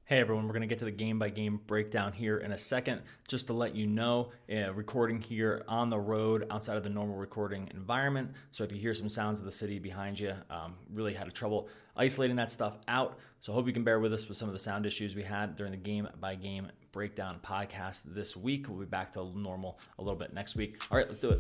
Hey everyone, we're going to get to the game-by-game breakdown here in a second. Just to let you know, recording here on the road outside of the normal recording environment. So if you hear some sounds of the city behind you, really had trouble isolating that stuff out. So I hope you can bear with us with some of the sound issues we had during the game-by-game breakdown podcast this week. We'll be back to normal a little bit next week. All right, let's do it.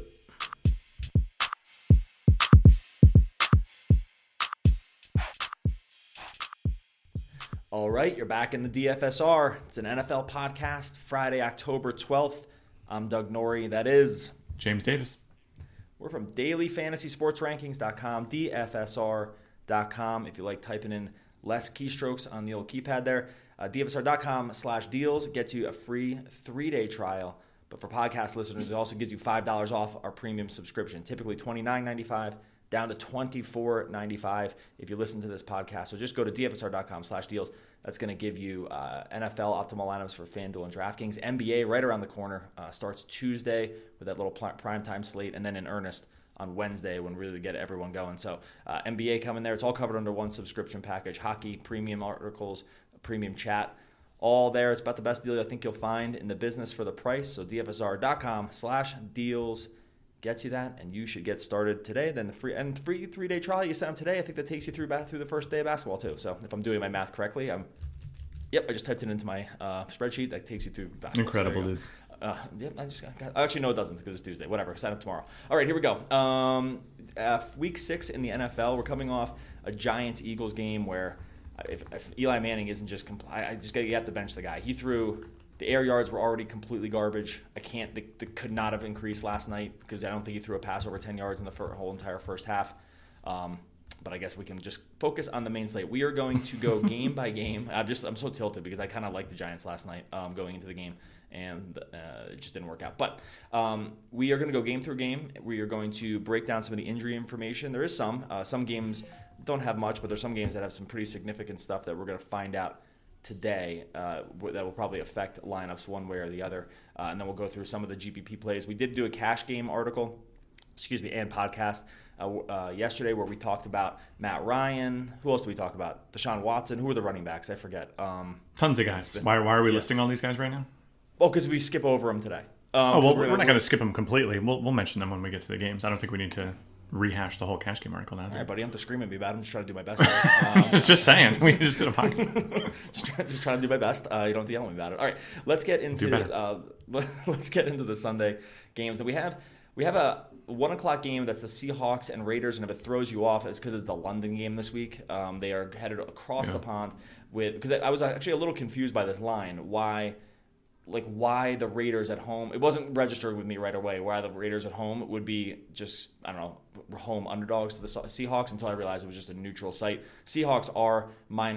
All right, you're back in the DFSR. It's an NFL podcast, Friday, October 12th. I'm Doug Norrie. That is James Davis. We're from dailyfantasysportsrankings.com, DFSR.com. If you like typing in less keystrokes on the old keypad there, DFSR.com/deals gets you a free 3-day trial. But for podcast listeners, it also gives you $5 off our premium subscription, typically $29.95 down to $24.95 if you listen to this podcast. So just go to DFSR.com/deals. That's going to give you NFL optimal lineups for FanDuel and DraftKings. NBA right around the corner. Starts Tuesday with that little primetime slate, and then in earnest on Wednesday when we really get everyone going. So NBA coming there. It's all covered under one subscription package. Hockey, premium articles, premium chat, all there. It's about the best deal I think you'll find in the business for the price. So DFSR.com/deals gets you that, and you should get started today. Then the free 3-day trial you set up today, I think that takes you through the first day of basketball too. So if I'm doing my math correctly, I just typed it into my spreadsheet. That takes you through basketball. Incredible, dude. Actually, no, it doesn't because it's Tuesday. Whatever, sign up tomorrow. All right, here we go. Week 6 in the NFL. We're coming off a Giants-Eagles game where if Eli Manning isn't just you have to bench the guy. He threw. The air yards were already completely garbage. They could not have increased last night because I don't think he threw a pass over 10 yards in the whole entire first half. But I guess we can just focus on the main slate. We are going to go game by game. I'm so tilted because I kind of liked the Giants last night going into the game, and it just didn't work out. But we are going to go game through game. We are going to break down some of the injury information. There is some games don't have much, but there's some games that have some pretty significant stuff that we're going to find out today that will probably affect lineups one way or the other. And then we'll go through some of the GPP plays. We did do a cash game article, and podcast yesterday where we talked about Matt Ryan. Who else did we talk about? Deshaun Watson. Who are the running backs? I forget. Tons of guys. Why are we listing all these guys right now? Well, because we skip over them today. We're not going to skip them completely. We'll mention them when we get to the games. I don't think we need to rehash the whole cash game article now. All right, buddy, I'm to scream at me about it. I'm just trying to do my best. Just saying. We just did a podcast. just trying to do my best. You don't have to yell at me about it. All right, let's get into the Sunday games that we have. We have a 1:00 game that's the Seahawks and Raiders, and if it throws you off, it's because it's the London game this week. They are headed across the pond because I was actually a little confused by this line. Why the Raiders at home, it wasn't registered with me right away, why the Raiders at home would be just, home underdogs to the Seahawks until I realized it was just a neutral site. Seahawks are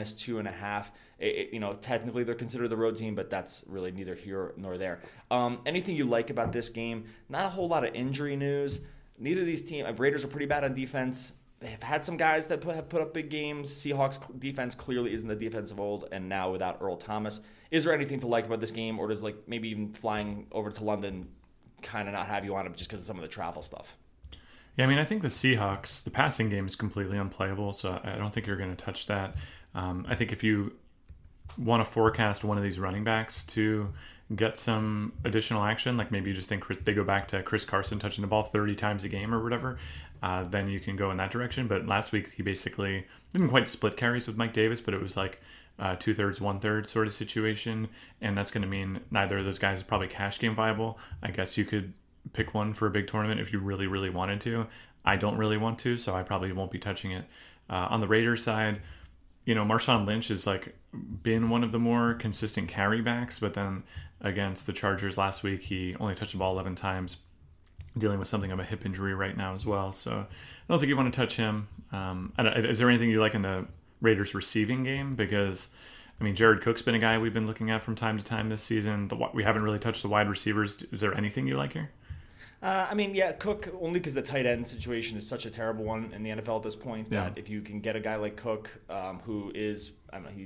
-2.5. Technically they're considered the road team, but that's really neither here nor there. Anything you like about this game? Not a whole lot of injury news. Neither of these teams, Raiders are pretty bad on defense. They have had some guys that have put up big games. Seahawks defense clearly isn't the defense of old, and now without Earl Thomas. Is there anything to like about this game, or does maybe even flying over to London kind of not have you on it just because of some of the travel stuff? Yeah, I think the Seahawks, the passing game is completely unplayable, so I don't think you're going to touch that. I think if you want to forecast one of these running backs to get some additional action, like maybe you just think they go back to Chris Carson touching the ball 30 times a game or whatever, then you can go in that direction. But last week he basically didn't quite split carries with Mike Davis, but it was like 2/3, 1/3 sort of situation, and that's going to mean neither of those guys is probably cash game viable. I guess you could pick one for a big tournament if you really, really wanted to. I don't really want to, so I probably won't be touching it. On the Raiders side, Marshawn Lynch has been one of the more consistent carry backs, but then against the Chargers last week, he only touched the ball 11 times, dealing with something of a hip injury right now as well. So I don't think you want to touch him. Is there anything you like in the Raiders receiving game? Because Jared Cook's been a guy we've been looking at from time to time this season. We haven't really touched the wide receivers. Is there anything you like here? Cook, only because the tight end situation is such a terrible one in the NFL at this point that if you can get a guy like Cook, who is, he's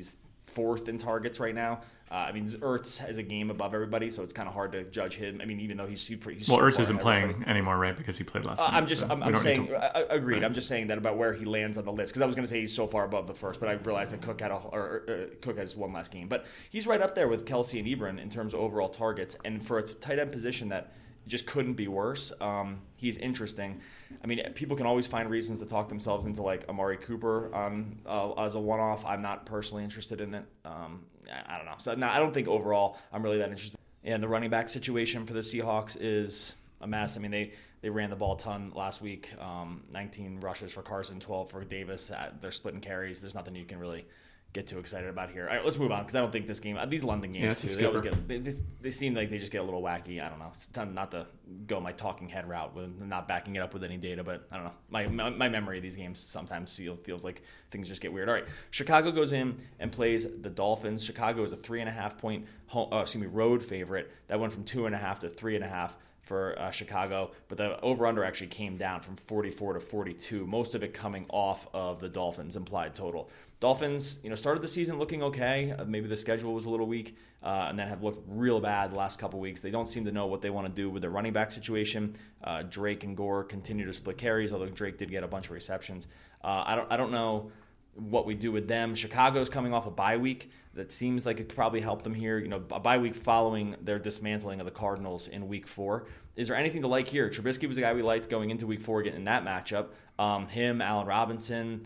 fourth in targets right now. I mean, Ertz has a game above everybody, so it's kind of hard to judge him. I mean, even though he's well, Ertz isn't playing anymmer, right? Because he played last time. I'm saying, agreed. Right. I'm just saying that about where he lands on the list, because I was going to say he's so far above the first, but I realized that Cook has one last game. But he's right up there with Kelsey and Ebron in terms of overall targets, and for a tight end position that just couldn't be worse. He's interesting. I mean, people can always find reasons to talk themselves into like Amari Cooper as a one-off. I'm not personally interested in it. I don't know. So I don't think overall I'm really that interested. And the running back situation for the Seahawks is a mess. I mean, they ran the ball a ton last week. 19 rushes for Carson, 12 for Davis. They're splitting carries. There's nothing you can really get too excited about here. All right, let's move on, because I don't think this game, these London games they seem like they just get a little wacky. I don't know. It's time not to go my talking head route with not backing it up with any data, but I don't know. My memory of these games sometimes feels like things just get weird. All right, Chicago goes in and plays the Dolphins. Chicago is a 3.5 point road favorite. That went from 2.5 to 3.5 for Chicago, but the over-under actually came down from 44 to 42, most of it coming off of the Dolphins' implied total. Dolphins, started the season looking okay. Maybe the schedule was a little weak, and then have looked real bad the last couple weeks. They don't seem to know what they want to do with their running back situation. Drake and Gore continue to split carries, although Drake did get a bunch of receptions. I don't know what we do with them. Chicago's coming off a bye week. That seems like it could probably help them here. A bye week following their dismantling of the Cardinals in Week 4. Is there anything to like here? Trubisky was a guy we liked going into Week 4, getting in that matchup. Him, Allen Robinson,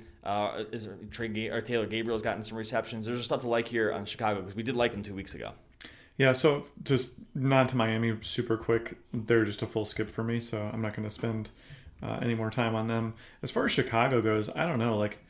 Taylor Gabriel's gotten some receptions. There's stuff to like here on Chicago, because we did like them 2 weeks ago. Yeah, so just nod to Miami super quick. They're just a full skip for me, so I'm not going to spend any more time on them. As far as Chicago goes, I don't know. Like,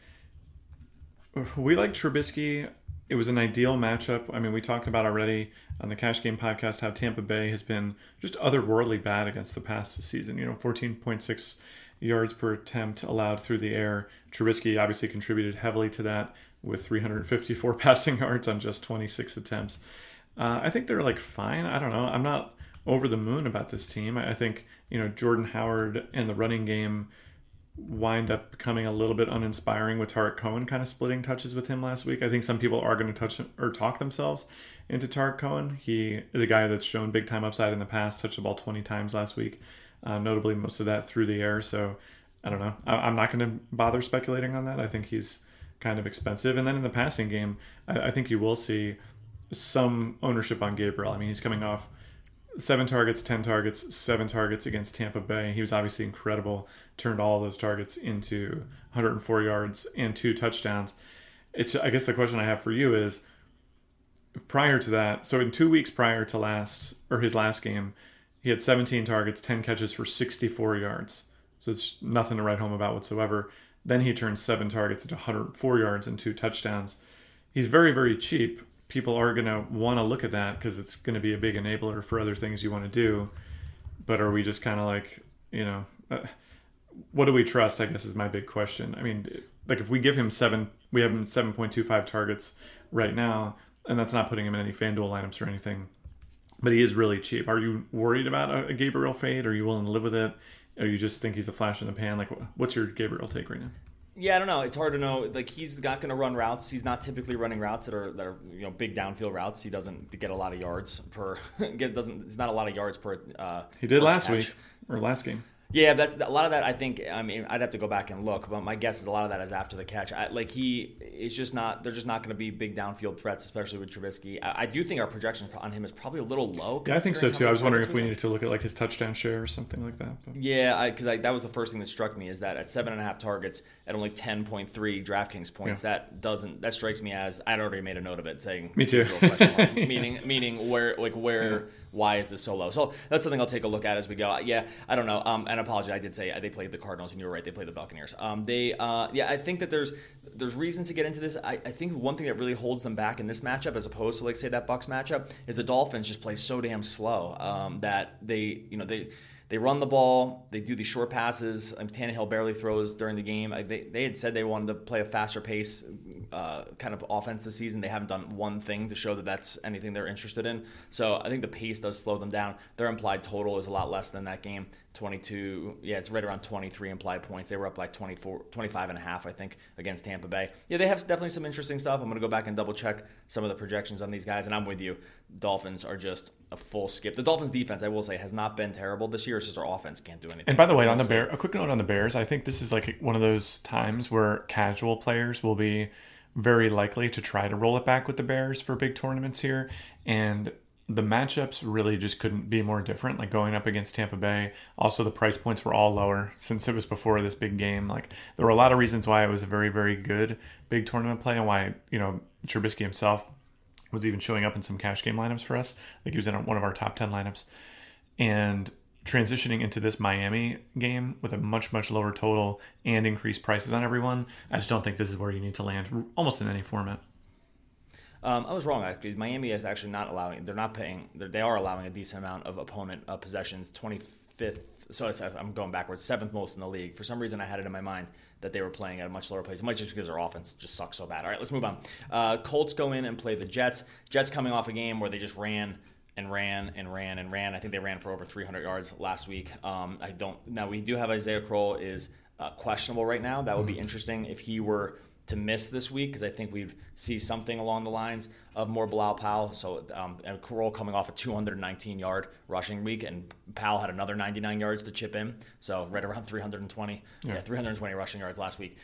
we like Trubisky. It was an ideal matchup. I mean, we talked about already on the Cash Game podcast how Tampa Bay has been just otherworldly bad against the pass this season. 14.6 yards per attempt allowed through the air. Trubisky obviously contributed heavily to that with 354 passing yards on just 26 attempts. I think they're like fine. I don't know. I'm not over the moon about this team. I think, Jordan Howard and the running game wind up becoming a little bit uninspiring with Tariq Cohen kind of splitting touches with him last week. I think some people are going to touch or talk themselves into Tariq Cohen. He is a guy that's shown big time upside in the past, touched the ball 20 times last week, notably most of that through the air. So I don't know. I'm not going to bother speculating on that. I think he's kind of expensive. And then in the passing game, I think you will see some ownership on Gabriel. I mean, he's coming off 7 targets, 10 targets, 7 targets against Tampa Bay. He was obviously incredible, turned all of those targets into 104 yards and 2 touchdowns. I guess the question I have for you is, prior to that, so in 2 weeks prior to his last game, he had 17 targets, 10 catches for 64 yards. So it's nothing to write home about whatsoever. Then he turns 7 targets into 104 yards and 2 touchdowns. He's very, very cheap. People are going to want to look at that because it's going to be a big enabler for other things you want to do. But are we just kind of like, what do we trust, I guess, is my big question. I mean, like, if we give him 7, we have him 7.25 targets right now, and that's not putting him in any FanDuel lineups or anything. But he is really cheap. Are you worried about a Gabriel fade? Are you willing to live with it? Or you just think he's a flash in the pan? Like, what's your Gabriel take right now? Yeah, I don't know. It's hard to know. Like, he's not going to run routes. He's not typically running routes that are big downfield routes. He doesn't get a lot of yards per. It's not a lot of yards per. He did last week or last game. Yeah, that's a lot of that. I think. I mean, I'd have to go back and look, but my guess is a lot of that is after the catch. It's just not. They're just not going to be big downfield threats, especially with Trubisky. I do think our projection on him is probably a little low. Yeah, I think so too. I was wondering if we needed to look at like his touchdown share or something like that. But. Yeah, because that was the first thing that struck me, is that at 7.5 targets at only 10.3 DraftKings points, that strikes me as I'd already made a note of it saying me too. meaning why is this so low? So that's something I'll take a look at as we go. Yeah, I don't know. And apologize, I did say they played the Cardinals, and you were right. They played the Buccaneers. I think that there's reason to get into this. I think one thing that really holds them back in this matchup, as opposed to, like, say, that Bucs matchup, is the Dolphins just play so damn slow that they run the ball, they do these short passes. Tannehill barely throws during the game. They had said they wanted to play a faster pace kind of offense this season. They haven't done one thing to show that that's anything they're interested in. So I think the pace does slow them down. Their implied total is a lot less than that game. 22. Yeah, it's right around 23 implied points. They were up like 25 and a half, I think, against Tampa Bay. Yeah, they have definitely some interesting stuff. I'm going to go back and double check some of the projections on these guys, and I'm with you. Dolphins are just a full skip. The Dolphins defense, I will say, has not been terrible this year. It's just our offense can't do anything. And by the way, on the Bears, a quick note on the Bears, I think this is like one of those times where casual players will be very likely to try to roll it back with the Bears for big tournaments here. And the matchups really just couldn't be more different. Like going up against Tampa Bay, also the price points were all lower since it was before this big game. Like there were a lot of reasons why it was a very, very good big tournament play, and why, you know, Trubisky himself was even showing up in some cash game lineups for us. Like he was in one of our top 10 lineups. And transitioning into this Miami game with a much, much lower total and increased prices on everyone, I just don't think this is where you need to land almost in any format. I was wrong. Actually, Miami is actually not allowing. They're not paying. They are allowing a decent amount of opponent possessions. 25th. So I'm going backwards. 7th most in the league. For some reason, I had it in my mind that they were playing at a much lower pace. It might just because their offense just sucks so bad. All right, let's move on. Colts go in and play the Jets. Jets coming off a game where they just ran. I think they ran for over 300 yards last week. Now we do have Isaiah Crowell is questionable right now. That would be interesting if he were to miss this week, because I think we'd see something along the lines of more Bilal Powell. So and Crowell coming off a 219-yard rushing week, and Powell had another 99 yards to chip in. So right around 320. Yeah, 320 rushing yards last week.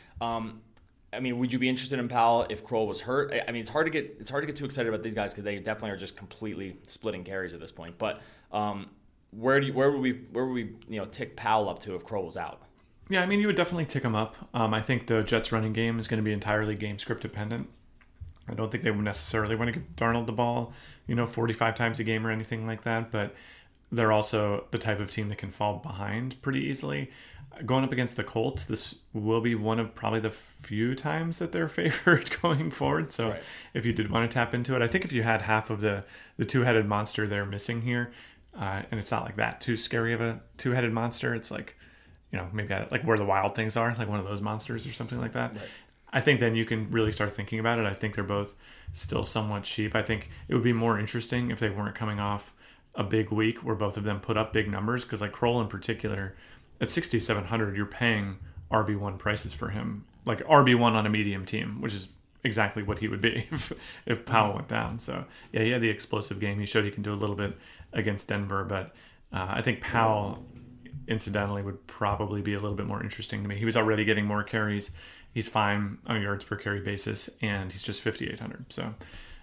I mean, would you be interested in Powell if Crowell was hurt? I mean, it's hard to get too excited about these guys because they definitely are just completely splitting carries at this point. But where would we tick Powell up to if Crowell was out? Yeah, I mean, you would definitely tick him up. I think the Jets running game is going to be entirely game script dependent. I don't think they would necessarily want to give Darnold the ball, 45 times a game or anything like that. But they're also the type of team that can fall behind pretty easily. Going up against the Colts, this will be one of probably the few times that they're favored going forward. So If you did want to tap into it, I think if you had half of the two-headed monster they're missing here, and it's not like that too scary of a two-headed monster, it's like, maybe like where the wild things are, like one of those monsters or something like that. Right. I think then you can really start thinking about it. I think they're both still somewhat cheap. I think it would be more interesting if they weren't coming off a big week where both of them put up big numbers, because like Crowell in particular, at 6,700, you're paying RB1 prices for him, like RB1 on a medium team, which is exactly what he would be if Powell went down. So yeah, he had the explosive game. He showed he can do a little bit against Denver, but I think Powell, incidentally, would probably be a little bit more interesting to me. He was already getting more carries. He's fine on a yards per carry basis, and he's just 5,800. So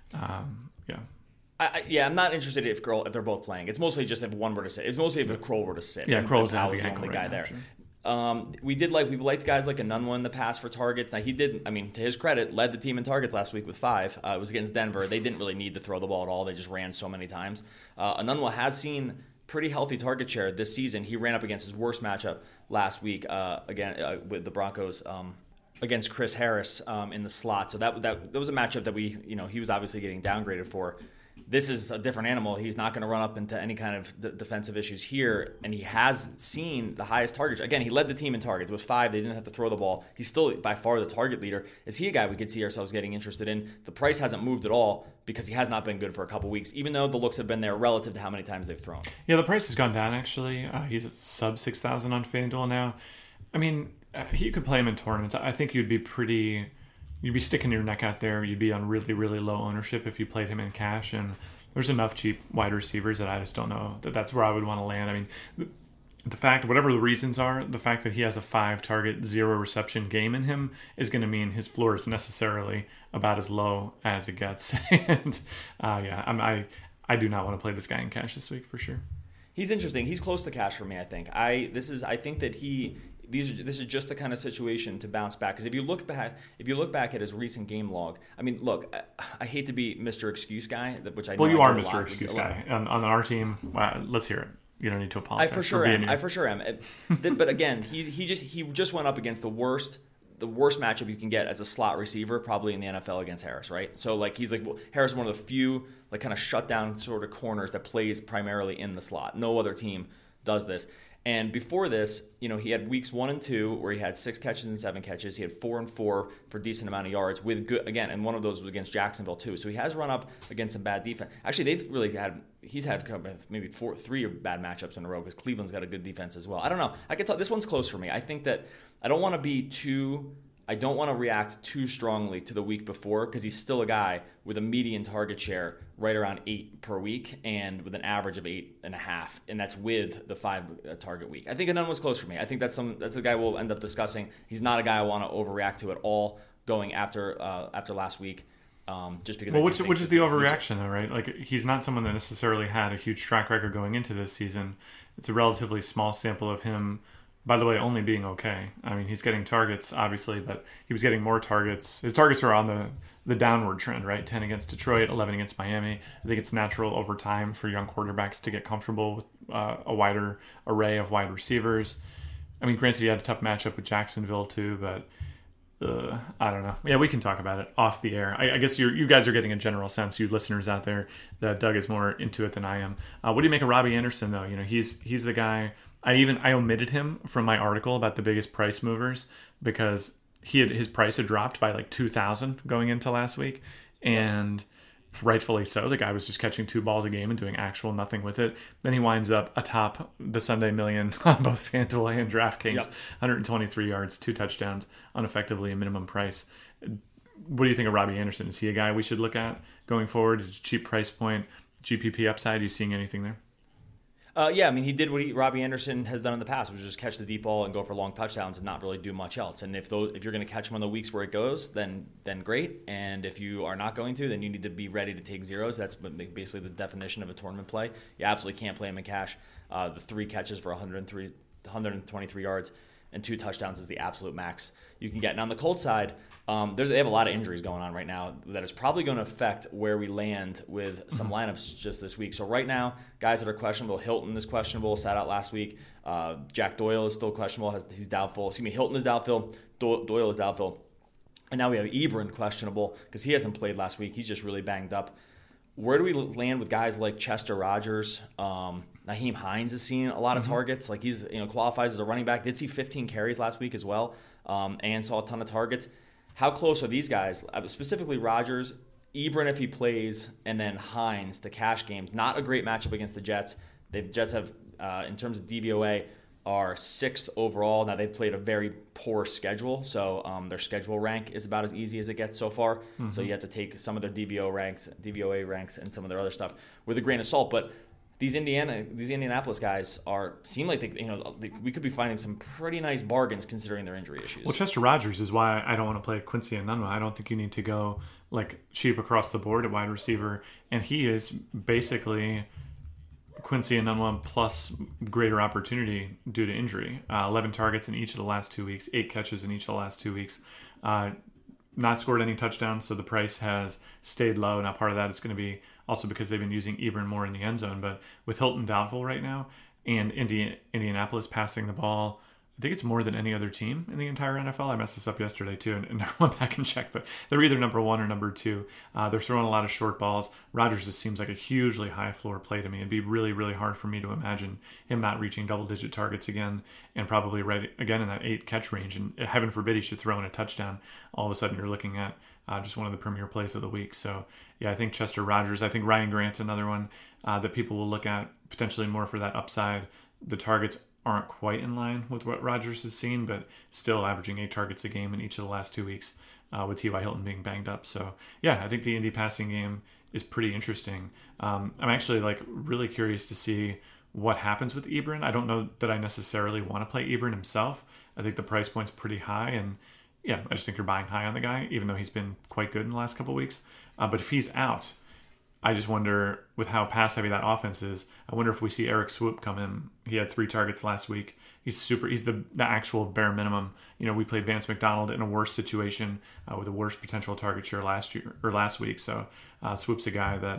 yeah. I'm not interested if they're both playing. It's mostly just if one were to sit. It's mostly if Crowell were to sit. Yeah, Crowell's the only guy there. Sure. We liked guys like Enunwa in the past for targets. Now he did. I mean, to his credit, led the team in targets last week with 5. It was against Denver. They didn't really need to throw the ball at all. They just ran so many times. Enunwa has seen pretty healthy target share this season. He ran up against his worst matchup last week again with the Broncos. Against Chris Harris in the slot. So that was a matchup that he was obviously getting downgraded for. This is a different animal. He's not going to run up into any kind of defensive issues here, and he has seen the highest targets. Again, he led the team in targets. It was 5. They didn't have to throw the ball. He's still by far the target leader. Is he a guy we could see ourselves getting interested in? The price hasn't moved at all because he has not been good for a couple weeks, even though the looks have been there relative to how many times they've thrown. Yeah, the price has gone down, actually. He's at sub 6,000 on FanDuel now. I mean, you could play him in tournaments. I think you'd be sticking your neck out there. You'd be on really, really low ownership if you played him in cash. And there's enough cheap wide receivers that I just don't know that's where I would want to land. I mean, the fact, whatever the reasons are, the fact that he has a 5-target, 0-reception game in him is going to mean his floor is necessarily about as low as it gets. And I do not want to play this guy in cash this week for sure. He's interesting. He's close to cash for me, I think. I think that this is just the kind of situation to bounce back. Because if you look back at his recent game log, I mean, look, I hate to be Mr. Excuse guy, which I know. Well, you are Mr. Excuse guy on our team. Let's hear it. You don't need to apologize. I for sure am. But again, he just went up against the worst matchup you can get as a slot receiver, probably in the NFL against Harris, right? So Harris is one of the few kind of shutdown sort of corners that plays primarily in the slot. No other team does this. And before this, he had weeks 1 and 2 where he had 6 catches and 7 catches. He had 4 and 4 for a decent amount of yards with good, again, and one of those was against Jacksonville too. So he has run up against some bad defense. Actually, he's had maybe 3 bad matchups in a row because Cleveland's got a good defense as well. I don't know. I can tell this one's close for me. I think that I don't want to react too strongly to the week before because he's still a guy with a median target share right around 8 per week and with an average of 8.5, and that's with the 5 target week. I think another one's close for me. I think that's a guy we'll end up discussing. He's not a guy I want to overreact to at all going after last week. Just because. Well, which is the overreaction though, right? Like he's not someone that necessarily had a huge track record going into this season. It's a relatively small sample of him. By the way, only being okay. I mean, he's getting targets, obviously, but he was getting more targets. His targets are on the downward trend, right? 10 against Detroit, 11 against Miami. I think it's natural over time for young quarterbacks to get comfortable with a wider array of wide receivers. I mean, granted, he had a tough matchup with Jacksonville, too, but I don't know. Yeah, we can talk about it off the air. I guess you guys are getting a general sense, you listeners out there, that Doug is more into it than I am. What do you make of Robbie Anderson, though? He's the guy... I omitted him from my article about the biggest price movers because his price had dropped by like 2,000 going into last week, and rightfully so. The guy was just catching 2 balls a game and doing actual nothing with it. Then he winds up atop the Sunday Million on both FanDuel and DraftKings. Yep. 123 yards, 2 touchdowns, uneffectively a minimum price. What do you think of Robbie Anderson? Is he a guy we should look at going forward? Is it a cheap price point, GPP upside? Are you seeing anything there? Yeah, I mean, he did what Robbie Anderson has done in the past, which is just catch the deep ball and go for long touchdowns and not really do much else. And if you're going to catch him on the weeks where it goes, then great. And if you are not going to, then you need to be ready to take zeros. That's basically the definition of a tournament play. You absolutely can't play him in cash. The 3 catches for 123 yards and 2 touchdowns is the absolute max you can get. Now on the Colts side, they have a lot of injuries going on right now that is probably going to affect where we land with some lineups just this week. So right now, guys that are questionable, Hilton is questionable, sat out last week. Jack Doyle is still questionable, he's doubtful. Hilton is doubtful, Doyle is doubtful. And now we have Ebron questionable because he hasn't played last week. He's just really banged up. Where do we land with guys like Chester Rogers? Nyheim Hines has seen a lot of targets. Like he's qualifies as a running back. Did see 15 carries last week as well, and saw a ton of targets. How close are these guys? Specifically Rogers, Ebron if he plays, and then Hines to cash games. Not a great matchup against the Jets. The Jets have, in terms of DVOA, are 6th overall. Now they've played a very poor schedule, so their schedule rank is about as easy as it gets so far. Mm-hmm. So you have to take some of their DVOA ranks, and some of their other stuff with a grain of salt. But these Indianapolis guys seem like we could be finding some pretty nice bargains considering their injury issues. Well, Chester Rogers is why I don't want to play Quincy Enunwa. I don't think you need to go like cheap across the board at wide receiver, and he is basically Quincy Enunwa plus greater opportunity due to injury. 11 targets in each of the last 2 weeks, 8 catches in each of the last 2 weeks. Not scored any touchdowns, so the price has stayed low. Now, part of that is going to be also because they've been using Ebron more in the end zone. But with Hilton doubtful right now and Indianapolis passing the ball, I think it's more than any other team in the entire NFL. I messed this up yesterday too and never went back and checked, but they're either number 1 or number 2. They're throwing a lot of short balls. Rodgers just seems like a hugely high floor play to me. It'd be really, really hard for me to imagine him not reaching double-digit targets again and probably right again in that 8 catch range. And heaven forbid he should throw in a touchdown. All of a sudden you're looking at just one of the premier plays of the week. So yeah, I think Chester Rogers. I think Ryan Grant's another one that people will look at potentially more for that upside. The targets aren't quite in line with what Rodgers has seen, but still averaging 8 targets a game in each of the last 2 weeks with T.Y. Hilton being banged up. So yeah, I think the Indy passing game is pretty interesting. I'm actually really curious to see what happens with Ebron. I don't know that I necessarily want to play Ebron himself. I think the price point's pretty high, and yeah, I just think you're buying high on the guy, even though he's been quite good in the last couple of weeks. But if he's out, I just wonder, with how pass-heavy that offense is, I wonder if we see Eric Swoop come in. He had 3 targets last week. He's the actual bare minimum. We played Vance McDonald in a worse situation with a worse potential target share last week. So Swoop's a guy that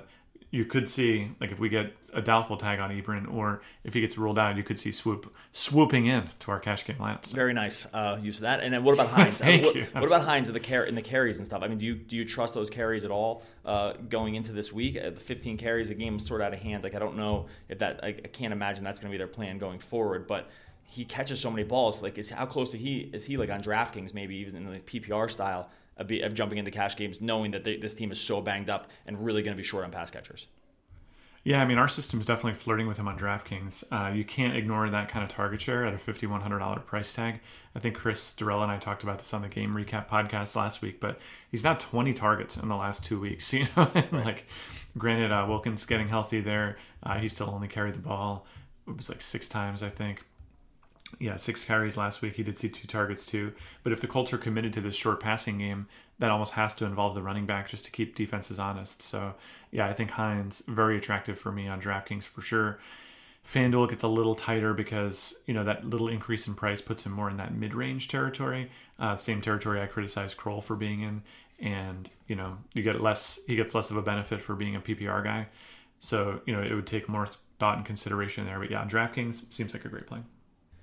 you could see, like, if we get a doubtful tag on Ebron, or if he gets ruled out, you could see swooping in to our cash game lineups. Very nice use of that. And then what about Hines? What about Hines in the carries and stuff? I mean, do you trust those carries at all going into this week? The 15 carries, the game is sort of out of hand. Like, I don't know if that. I can't imagine that's going to be their plan going forward. But he catches so many balls. Like, how close is he like on DraftKings, maybe even in the PPR style of jumping into cash games, knowing that this team is so banged up and really going to be short on pass catchers? Yeah, I mean, our system's definitely flirting with him on DraftKings. You can't ignore that kind of target share at a $5,100 price tag. I think Chris Durrell and I talked about this on the Game Recap podcast last week, but he's now 20 targets in the last 2 weeks. You know, and like, granted, Wilkins getting healthy there. He still only carried the ball. It was like 6 times, I think. Yeah, 6 carries last week. He did see 2 targets too. But if the Colts are committed to this short passing game, that almost has to involve the running back just to keep defenses honest. So, yeah, I think Hines, very attractive for me on DraftKings for sure. FanDuel gets a little tighter because, you know, that little increase in price puts him more in that mid-range territory. Same territory I criticized Kroll for being in. And, you know, he gets less of a benefit for being a PPR guy. So, you know, it would take more thought and consideration there. But yeah, DraftKings seems like a great play.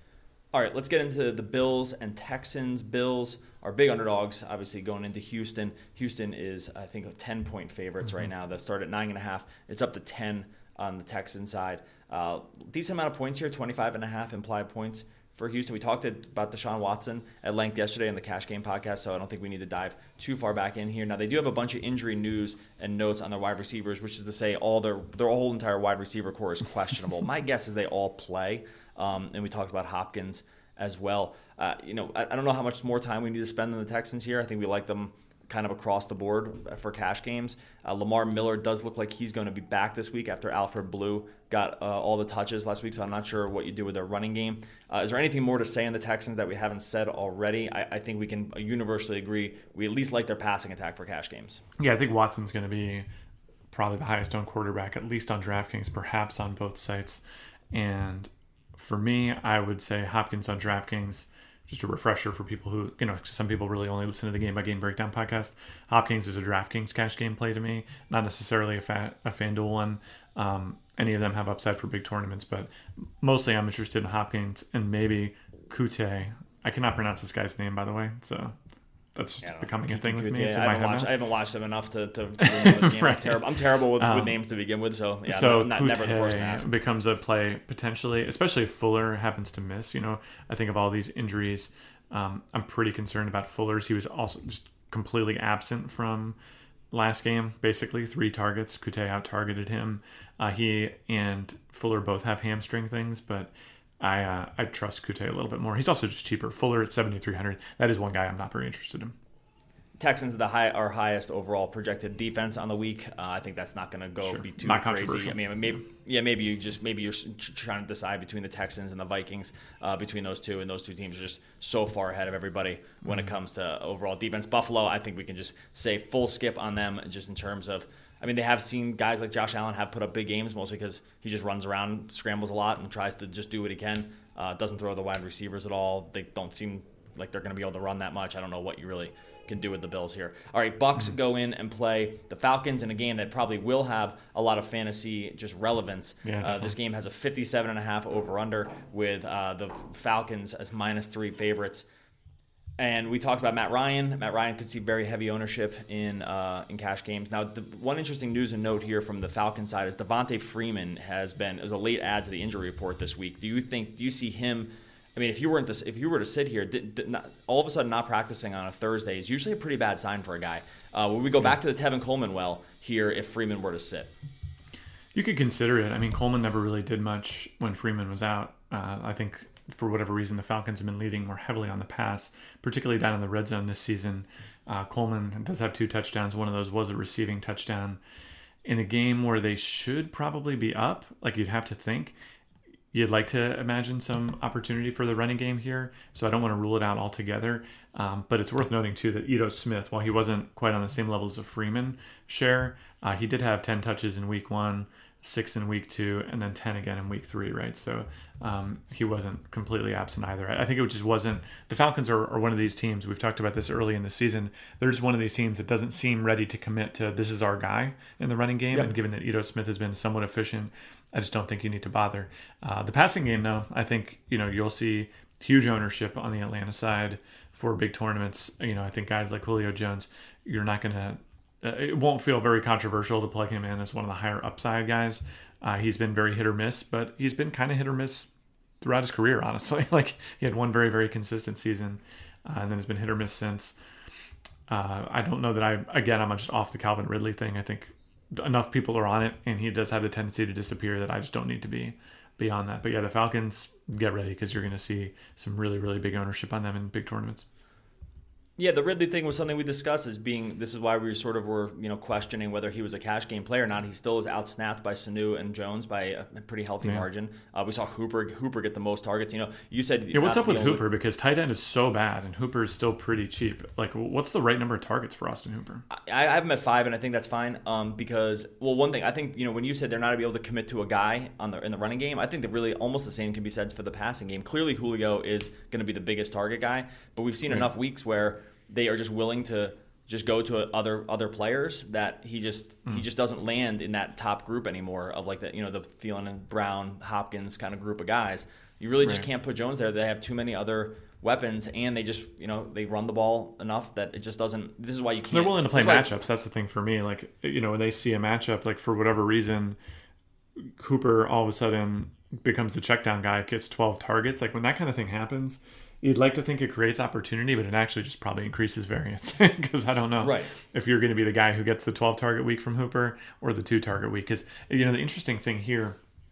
All right, let's get into the Bills and Texans. Bills are big underdogs, obviously, going into Houston. Houston is, I think, 10-point favorites right now. That start at 9.5. It's up to 10 on the Texan side. Decent amount of points here, 25.5 implied points for Houston. We talked about Deshaun Watson at length yesterday in the Cash Game podcast, so I don't think we need to dive too far back in here. Now, they do have a bunch of injury news and notes on their wide receivers, which is to say their whole entire wide receiver core is questionable. My guess is they all play. And we talked about Hopkins as well. You know, I don't know how much more time we need to spend on the Texans here. I think we like them kind of across the board for cash games. Lamar Miller does look like he's going to be back this week after Alfred Blue got all the touches last week, so I'm not sure what you do with their running game. Is there anything more to say on the Texans that we haven't said already? I think we can universally agree we at least like their passing attack for cash games. Yeah, I think Watson's going to be probably the highest owned quarterback, at least on DraftKings, perhaps on both sites. And for me, I would say Hopkins on DraftKings. Just a refresher for people who, you know, some people really only listen to the Game by Game Breakdown podcast. Hopkins is a DraftKings cash game play to me, not necessarily a FanDuel one. Any of them have upside for big tournaments, but mostly I'm interested in Hopkins and maybe Kute. I cannot pronounce this guy's name, by the way, so that's just becoming a thing with me. I haven't watched them enough to remember the game. Right. I'm terrible with names to begin with, so yeah, so I'm never the person to ask. Becomes a play potentially, especially if Fuller happens to miss. You know, I think of all these injuries, I'm pretty concerned about Fuller's. He was also just completely absent from last game, basically 3 targets. Kute out-targeted him. He and Fuller both have hamstring things, but I trust Kute a little bit more. He's also just cheaper. Fuller at 7,300. That is one guy I'm not very interested in. Texans our highest overall projected defense on the week. I think that's not going to be too crazy. I mean, maybe you're trying to decide between the Texans and the Vikings, between those two, and those two teams are just so far ahead of everybody when it comes to overall defense. Buffalo, I think we can just say full skip on them, just in terms of, I mean, they have seen guys like Josh Allen have put up big games, mostly because he just runs around, scrambles a lot, and tries to just do what he can. Doesn't throw the wide receivers at all. They don't seem like they're going to be able to run that much. I don't know what you really can do with the Bills here. All right, Bucks go in and play the Falcons in a game that probably will have a lot of fantasy just relevance. Yeah, this game has a 57.5 over-under with the Falcons as -3 favorites. And we talked about Matt Ryan. Matt Ryan could see very heavy ownership in cash games. Now, the one interesting news and note here from the Falcons side is Devontae Freeman is a late add to the injury report this week. Do you see him? I mean, if you were to sit here, all of a sudden not practicing on a Thursday is usually a pretty bad sign for a guy. Would we go back to the Tevin Coleman well here if Freeman were to sit? You could consider it. I mean, Coleman never really did much when Freeman was out. I think for whatever reason, the Falcons have been leading more heavily on the pass, particularly down in the red zone this season. Coleman does have 2 touchdowns. One of those was a receiving touchdown in a game where they should probably be up. Like, you'd have to think. You'd like to imagine some opportunity for the running game here, so I don't want to rule it out altogether. But it's worth noting, too, that Ito Smith, while he wasn't quite on the same level as a Freeman share, He did have 10 touches in week 1, 6 in week 2, and then 10 again in week 3, right? So he wasn't completely absent either. I think it just wasn't. The Falcons are one of these teams. We've talked about this early in the season. They're just one of these teams that doesn't seem ready to commit to this is our guy in the running game. Yep. And given that Ito Smith has been somewhat efficient, I just don't think you need to bother. The passing game, though, I think you'll see huge ownership on the Atlanta side for big tournaments. I think guys like Julio Jones, you're not going to. It won't feel very controversial to plug him in as one of the higher upside guys. He's been very hit or miss, but he's been kind of hit or miss throughout his career, honestly. Like, he had one very, very consistent season, and then has been hit or miss since. I don't know that I'm just off the Calvin Ridley thing. I think enough people are on it, and he does have the tendency to disappear that I just don't need to be beyond that. But yeah, the Falcons, get ready, because you're going to see some really, really big ownership on them in big tournaments. Yeah, the Ridley thing was something we discussed this is why we sort of were, questioning whether he was a cash game player or not. He still is outsnapped by Sanu and Jones by a pretty healthy margin. We saw Hooper get the most targets. You said... Yeah, what's up with Hooper? Because tight end is so bad, and Hooper is still pretty cheap. Like, what's the right number of targets for Austin Hooper? I have him at 5, and I think that's fine. Because, one thing, I think, when you said they're not going to be able to commit to a guy in the running game, I think that really almost the same can be said for the passing game. Clearly, Julio is going to be the biggest target guy, but we've seen enough weeks where they are just willing to just go to other players that he just doesn't land in that top group anymore of like the Thielen and Brown, Hopkins kind of group of guys. You really just can't put Jones there. They have too many other weapons, and they just they run the ball enough that it just doesn't. This is why you can't. They're willing to play matchups. That's the thing for me. Like when they see a matchup, like for whatever reason, Hooper all of a sudden becomes the check down guy, gets 12 targets. Like when that kind of thing happens, you'd like to think it creates opportunity, but it actually just probably increases variance because I don't know if you're going to be the guy who gets the 12 target week from Hooper or the 2 target week. Because the interesting thing here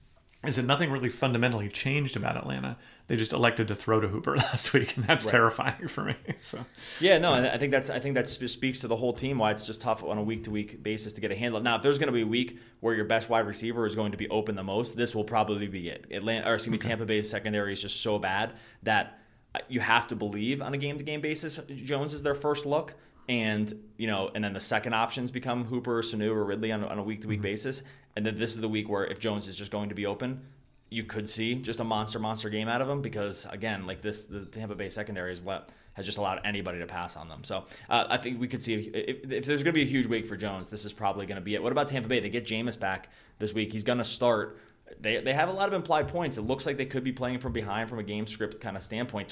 is that nothing really fundamentally changed about Atlanta. They just elected to throw to Hooper last week, and that's terrifying for me. So yeah, no, I think that speaks to the whole team why it's just tough on a week-to-week basis to get a handle. Now, if there's going to be a week where your best wide receiver is going to be open the most, this will probably be it. Tampa Bay's secondary is just so bad that you have to believe on a game-to-game basis Jones is their first look, and and then the second options become Hooper, Sanu, or Ridley on a week-to-week basis. And then this is the week where if Jones is just going to be open, you could see just a monster game out of him because, again, like this, the Tampa Bay secondary has just allowed anybody to pass on them. So I think we could see if there's going to be a huge week for Jones, this is probably going to be it. What about Tampa Bay? They get Jameis back this week. He's going to start. They have a lot of implied points. It looks like they could be playing from behind from a game script kind of standpoint.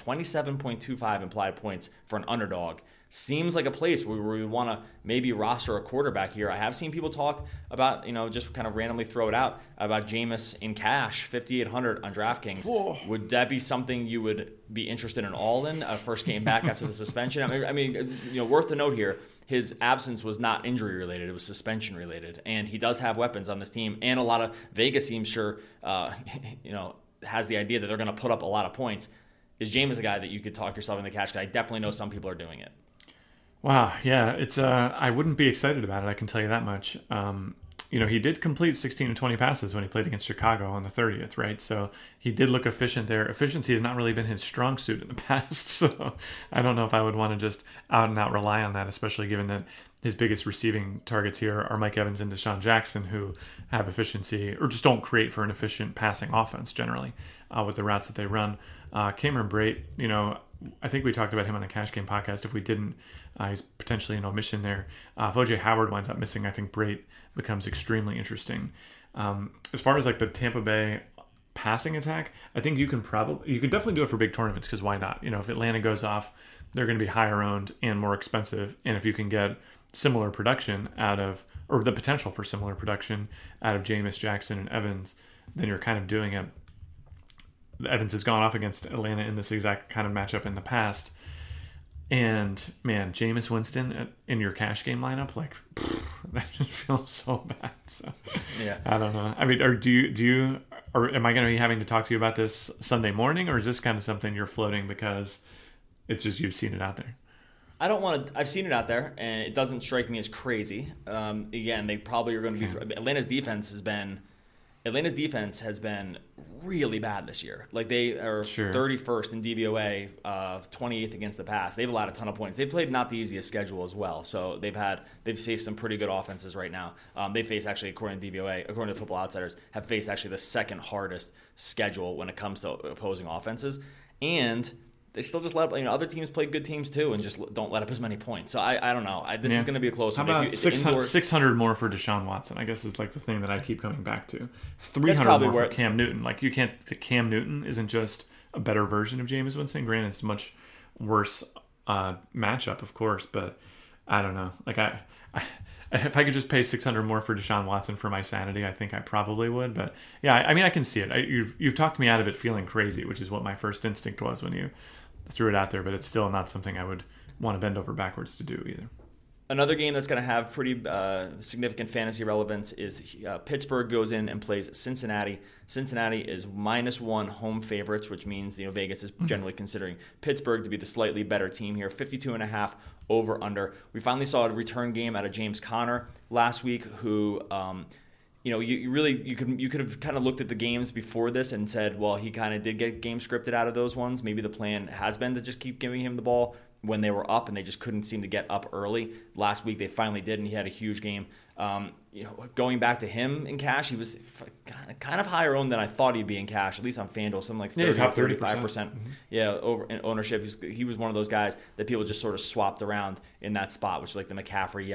27.25 implied points for an underdog. Seems like a place where we want to maybe roster a quarterback here. I have seen people talk about, just kind of randomly throw it out, about Jameis in cash, 5,800 on DraftKings. Whoa. Would that be something you would be interested in all in, a first game back after the suspension? I mean, worth the note here, his absence was not injury related, it was suspension related. And he does have weapons on this team. And a lot of Vegas seems sure, has the idea that they're going to put up a lot of points. Is Jameis a guy that you could talk yourself into cash? I definitely know some people are doing it. Wow, yeah, it's I wouldn't be excited about it, I can tell you that much. He did complete 16 of 20 passes when he played against Chicago on the 30th, right? So he did look efficient there. Efficiency has not really been his strong suit in the past, so I don't know if I would want to just out and out rely on that, especially given that his biggest receiving targets here are Mike Evans and Deshaun Jackson, who have efficiency or just don't create for an efficient passing offense generally with the routes that they run. Cameron Brate, I think we talked about him on the Cash Game podcast. If we didn't, he's potentially an omission there. If O.J. Howard winds up missing, I think Brate becomes extremely interesting. As far as like the Tampa Bay passing attack, I think you can definitely do it for big tournaments because why not? If Atlanta goes off, they're going to be higher owned and more expensive. And if you can get similar production or the potential for similar production out of Jameis, Jackson, and Evans, then you're kind of doing it. Evans has gone off against Atlanta in this exact kind of matchup in the past. And, man, Jameis Winston in your cash game lineup, that just feels so bad. So, yeah. I don't know. I mean, am I going to be having to talk to you about this Sunday morning, or is this kind of something you're floating because it's just you've seen it out there? I've seen it out there, and it doesn't strike me as crazy. Again, they probably are going to be... Atlanta's defense has been... Atlanta's defense has been really bad this year. Like, they are 31st in DVOA, 28th against the pass. They've allowed a ton of points. They've played not the easiest schedule as well. So they've faced some pretty good offenses right now. They face, actually, according to DVOA, according to Football Outsiders, have faced actually the second hardest schedule when it comes to opposing offenses. And they still just let up, other teams play good teams too and just don't let up as many points. So I don't know. This is going to be a close one. How about 600 more for Deshaun Watson? I guess is like the thing that I keep coming back to. 300 more for Cam Newton. Like, you can't. The Cam Newton isn't just a better version of Jameis Winston. Granted, it's a much worse matchup, of course, but I don't know. Like, if I could just pay 600 more for Deshaun Watson for my sanity, I think I probably would. But yeah, I mean, I can see it. You've talked me out of it feeling crazy, which is what my first instinct was when you threw it out there. But it's still not something I would want to bend over backwards to do either. Another game that's going to have pretty significant fantasy relevance is Pittsburgh goes in and plays Cincinnati. Cincinnati is -1 home favorites, which means Vegas is generally considering Pittsburgh to be the slightly better team here. 52.5 over under. We finally saw a return game out of James Conner last week, who you could have kind of looked at the games before this and said, well, he kind of did get game scripted out of those ones. Maybe the plan has been to just keep giving him the ball when they were up, and they just couldn't seem to get up early. Last week they finally did, and he had a huge game. Going back to him in cash, he was kind of higher owned than I thought he'd be in cash, at least on FanDuel, something like 30 top 35%. 30%. Yeah, over in ownership. He was one of those guys that people just sort of swapped around in that spot, which is like the McCaffrey,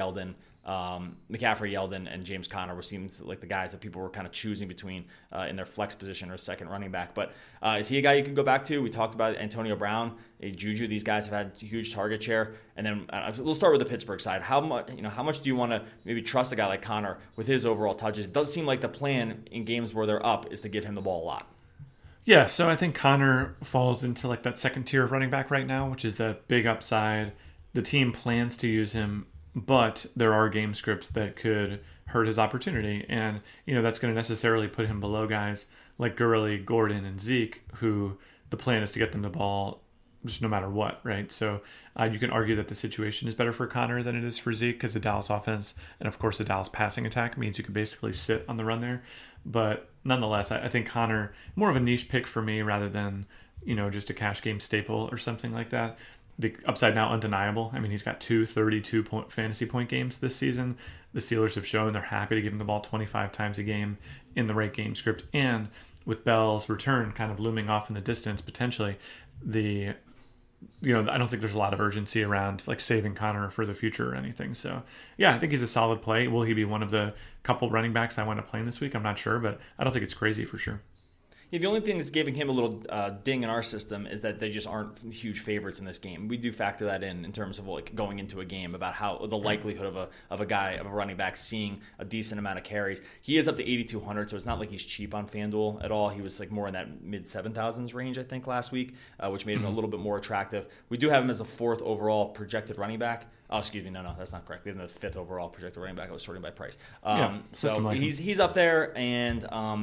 Yeldon, and James Conner seems like the guys that people were kind of choosing between in their flex position or second running back. But is he a guy you can go back to? We talked about Antonio Brown, Juju. These guys have had huge target share. And then we'll start with the Pittsburgh side. How much do you want to maybe trust a guy like Conner with his overall touches? It does seem like the plan in games where they're up is to give him the ball a lot. Yeah, so I think Conner falls into like that second tier of running back right now, which is that big upside. The team plans to use him, but there are game scripts that could hurt his opportunity. And, that's going to necessarily put him below guys like Gurley, Gordon, and Zeke, who the plan is to get them the ball just no matter what, right? So you can argue that the situation is better for Conner than it is for Zeke because the Dallas offense and, of course, the Dallas passing attack means you can basically sit on the run there. But nonetheless, I think Conner, more of a niche pick for me rather than, just a cash game staple or something like that. The upside now undeniable. I mean, he's got 2 32-point fantasy point games this season. The Steelers have shown they're happy to give him the ball 25 times a game in the right game script. And with Bell's return kind of looming off in the distance, potentially, I don't think there's a lot of urgency around like saving Conner for the future or anything. So, yeah, I think he's a solid play. Will he be one of the couple running backs I want to play this week? I'm not sure, but I don't think it's crazy for sure. Yeah, the only thing that's giving him a little ding in our system is that they just aren't huge favorites in this game. We do factor that in terms of like going into a game about how the likelihood of a running back seeing a decent amount of carries. He is up to 8,200, so it's not like he's cheap on FanDuel at all. He was like more in that mid 7,000s range, I think, last week, which made him a little bit more attractive. We do have him as the 4th overall projected running back. Oh, excuse me. No, that's not correct. We have him the 5th overall projected running back. I was sorting by price. So he's up there, and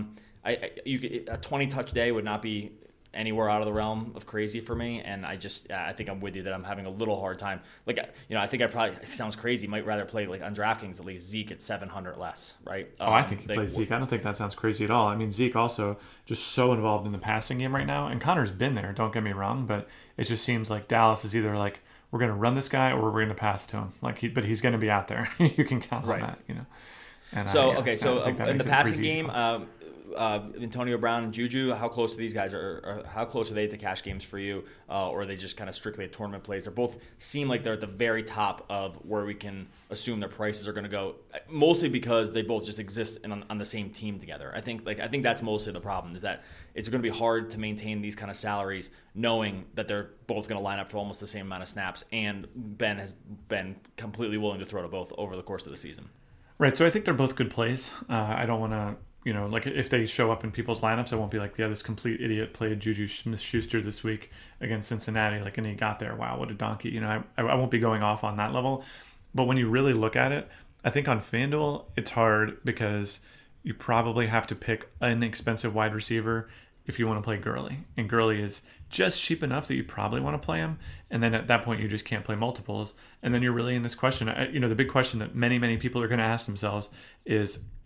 a 20 touch day would not be anywhere out of the realm of crazy for me, and I think I'm with you that I'm having a little hard time. Like, I think I probably, it sounds crazy, might rather play like on DraftKings at least Zeke at 700 less, right? I think he plays Zeke. I don't think that sounds crazy at all. I mean, Zeke also just so involved in the passing game right now, and Connor's been there. Don't get me wrong, but it just seems like Dallas is either like, we're going to run this guy or we're going to pass to him. But he's going to be out there. You can count on that, And in the passing game. Antonio Brown and Juju, how close to these guys how close are they to cash games for you, or are they just kind of strictly a tournament plays? They both seem like they're at the very top of where we can assume their prices are going to go, mostly because they both just exist on the same team together. I think that's mostly the problem, is that it's going to be hard to maintain these kind of salaries knowing that they're both going to line up for almost the same amount of snaps, and Ben has been completely willing to throw to both over the course of the season. Right, so I think they're both good plays. I don't want to, like if they show up in people's lineups, I won't be like, yeah, this complete idiot played Juju Smith-Schuster this week against Cincinnati, like, and he got there. Wow, what a donkey. I won't be going off on that level. But when you really look at it, I think on FanDuel, it's hard because you probably have to pick an expensive wide receiver if you want to play Gurley. And Gurley is just cheap enough that you probably want to play him. And then at that point, you just can't play multiples. And then you're really in this question. The big question that many, many people are going to ask themselves is,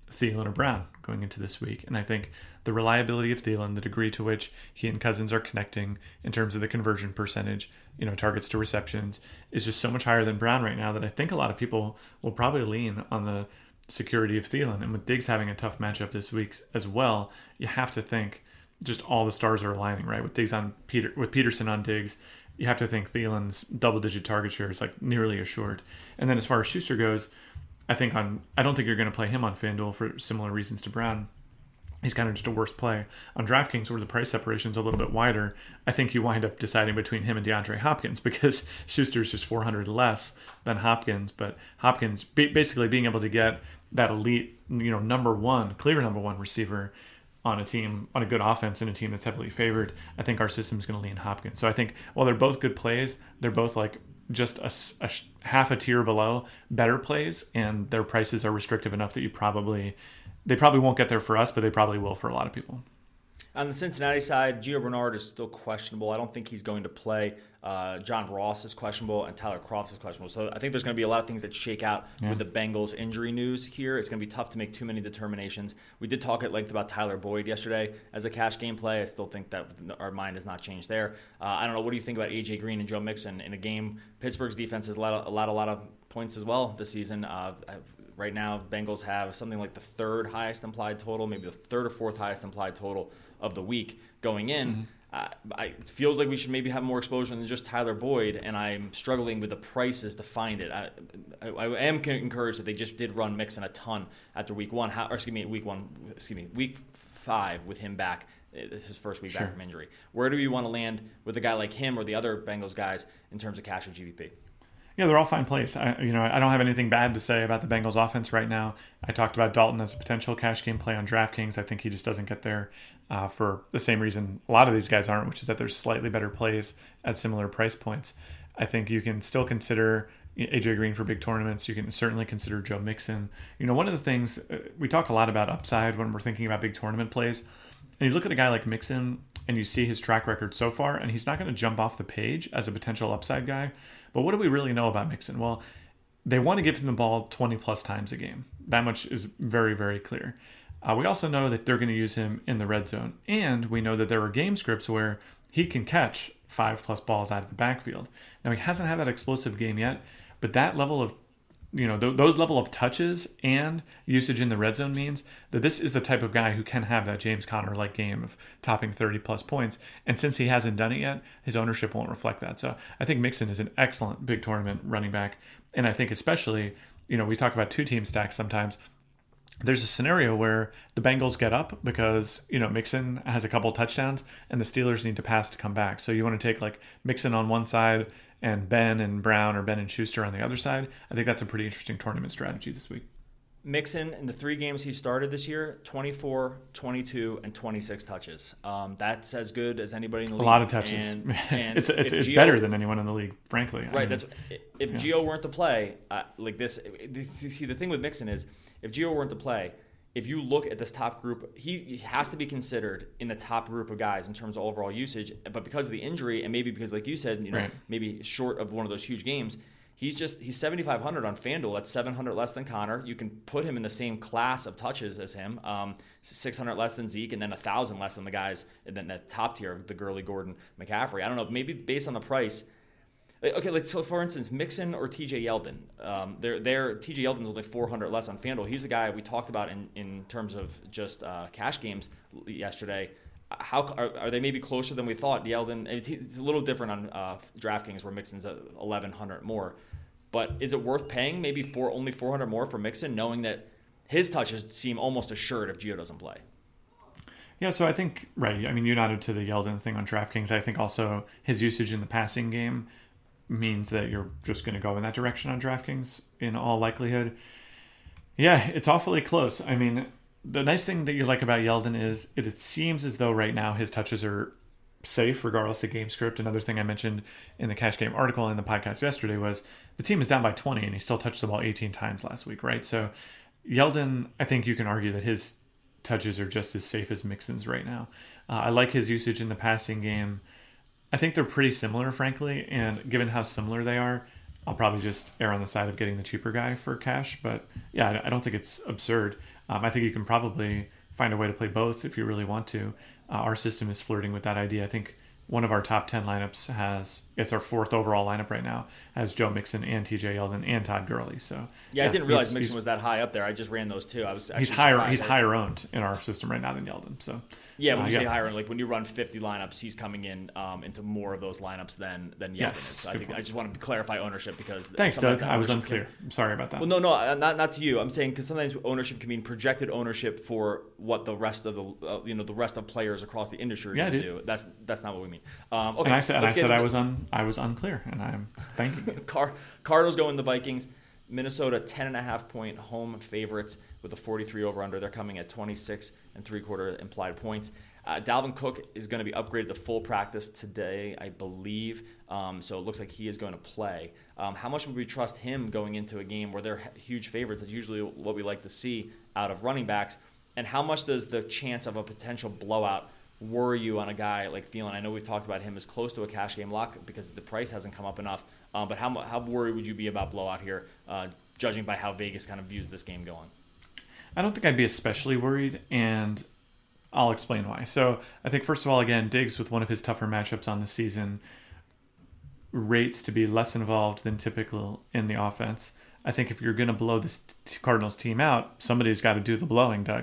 Thielen or Brown going into this week. And I think the reliability of Thielen, the degree to which he and Cousins are connecting in terms of the conversion percentage, targets to receptions, is just so much higher than Brown right now that I think a lot of people will probably lean on the security of Thielen. And with Diggs having a tough matchup this week as well, you have to think just all the stars are aligning, right? With Peterson on Diggs, you have to think Thielen's double-digit target share is like nearly assured. And then as far as Schuster goes, I don't think you're going to play him on FanDuel for similar reasons to Brown. He's kind of just a worse play. On DraftKings, where the price separation is a little bit wider, I think you wind up deciding between him and DeAndre Hopkins because Schuster's just 400 less than Hopkins. But Hopkins basically being able to get that elite, clear number one receiver on a good offense and a team that's heavily favored, I think our system is going to lean Hopkins. So I think while they're both good plays, they're both like just a half a tier below better plays, and their prices are restrictive enough that they probably won't get there for us, but they probably will for a lot of people. On the Cincinnati side, Gio Bernard is still questionable. I don't think he's going to play. John Ross is questionable, and Tyler Crofts is questionable. So I think there's going to be a lot of things that shake out with the Bengals injury news here. It's going to be tough to make too many determinations. We did talk at length about Tyler Boyd yesterday as a cash game play. I still think that our mind has not changed there. I don't know. What do you think about A.J. Green and Joe Mixon in a game? Pittsburgh's defense has allowed a lot of points as well this season. Right now, Bengals have something like the third highest implied total, maybe the third or fourth highest implied total of the week going in. It feels like we should maybe have more exposure than just Tyler Boyd, and I'm struggling with the prices to find it. I am encouraged that they just did run Mixon a ton after week 5 with him back. This is his first week back from injury. Where do you want to land with a guy like him or the other Bengals guys in terms of cash or GBP? Yeah, they're all fine plays. I don't have anything bad to say about the Bengals offense right now. I talked about Dalton as a potential cash game play on DraftKings. I think he just doesn't get there for the same reason a lot of these guys aren't, which is that there's slightly better plays at similar price points. I think you can still consider AJ Green for big tournaments. You can certainly consider Joe Mixon. One of the things we talk a lot about upside when we're thinking about big tournament plays. And you look at a guy like Mixon and you see his track record so far, and he's not going to jump off the page as a potential upside guy. But what do we really know about Mixon? Well, they want to give him the ball 20 plus times a game. That much is very, very clear. We also know that they're going to use him in the red zone. And we know that there are game scripts where he can catch 5+ balls out of the backfield. Now, he hasn't had that explosive game yet, but that level of those level of touches and usage in the red zone means that this is the type of guy who can have that James Conner-like game of topping 30+ points. And since he hasn't done it yet, his ownership won't reflect that. So I think Mixon is an excellent big tournament running back. And I think especially, we talk about 2-team stacks sometimes. There's a scenario where the Bengals get up because, Mixon has a couple touchdowns and the Steelers need to pass to come back. So you want to take like Mixon on one side and Ben and Brown or Ben and Schuster on the other side. I think that's a pretty interesting tournament strategy this week. Mixon, in the 3 games he started this year, 24, 22, and 26 touches. That's as good as anybody in the league. A lot of touches. And it's Gio, better than anyone in the league, frankly. Right. If Gio weren't to play, like this, see, the thing with Mixon is, if Gio weren't to play, if you look at this top group, he has to be considered in the top group of guys in terms of overall usage. But because of the injury, and maybe because, like you said, right, maybe short of one of those huge games, he's 7,500 on FanDuel. That's 700 less than Connor. You can put him in the same class of touches as him. 600 less than Zeke, and then 1,000 less than the guys in that top tier, the Gurley, Gordon, McCaffrey. I don't know. Maybe based on the price. Okay, so for instance, Mixon or TJ Yeldon. TJ Yeldon's only 400 less on FanDuel. He's the guy we talked about in terms of just cash games yesterday. How are they maybe closer than we thought? Yeldon, it's a little different on DraftKings where Mixon's at 1,100 more. But is it worth paying maybe only 400 more for Mixon, knowing that his touches seem almost assured if Gio doesn't play? Yeah, so I think, right, I mean, you nodded to the Yeldon thing on DraftKings. I think also his usage in the passing game means that you're just going to go in that direction on DraftKings in all likelihood. Yeah, it's awfully close. I mean, the nice thing that you like about Yeldon is it seems as though right now his touches are safe regardless of game script. Another thing I mentioned in the Cash Game article in the podcast yesterday was the team is down by 20 and he still touched the ball 18 times last week, right? So Yeldon, I think you can argue that his touches are just as safe as Mixon's right now. I like his usage in the passing game. I think they're pretty similar, frankly, and given how similar they are, I'll probably just err on the side of getting the cheaper guy for cash. But yeah, I don't think it's absurd. I think you can probably find a way to play both if you really want to. Our system is flirting with that idea. I think one of our top 10 lineups it's our 4th overall lineup right now, has Joe Mixon and TJ Yeldon and Todd Gurley. So I didn't realize Mixon was that high up there. I just ran those two. I was he's higher owned in our system right now than Yeldon. So when you say higher owned, like when you run 50 lineups, he's coming in into more of those lineups than Yeldon is. So I just want to clarify ownership because thanks, Doug. I was unclear. I'm sorry about that. Well, no, not to you. I'm saying because sometimes ownership can mean projected ownership for what the rest of the rest of players across the industry are going to do. That's not what we mean. Okay. And I said I was unclear, and I'm thanking you. Cardinals go in the Vikings. Minnesota 10.5 point home favorites with a 43 over under. They're coming at 26 3/4 implied points. Dalvin Cook is going to be upgraded to full practice today, I believe. So it looks like he is going to play. How much would we trust him going into a game where they're huge favorites? That's usually what we like to see out of running backs. And how much does the chance of a potential blowout worry you on a guy like Thielen? I know we've talked about him as close to a cash game lock because the price hasn't come up enough. But how worried would you be about blowout here, judging by how Vegas kind of views this game going? I don't think I'd be especially worried, and I'll explain why. So I think, first of all, again, Diggs, with one of his tougher matchups on the season, rates to be less involved than typical in the offense. I think if you're going to blow this Cardinals team out, somebody's got to do the blowing, Doug,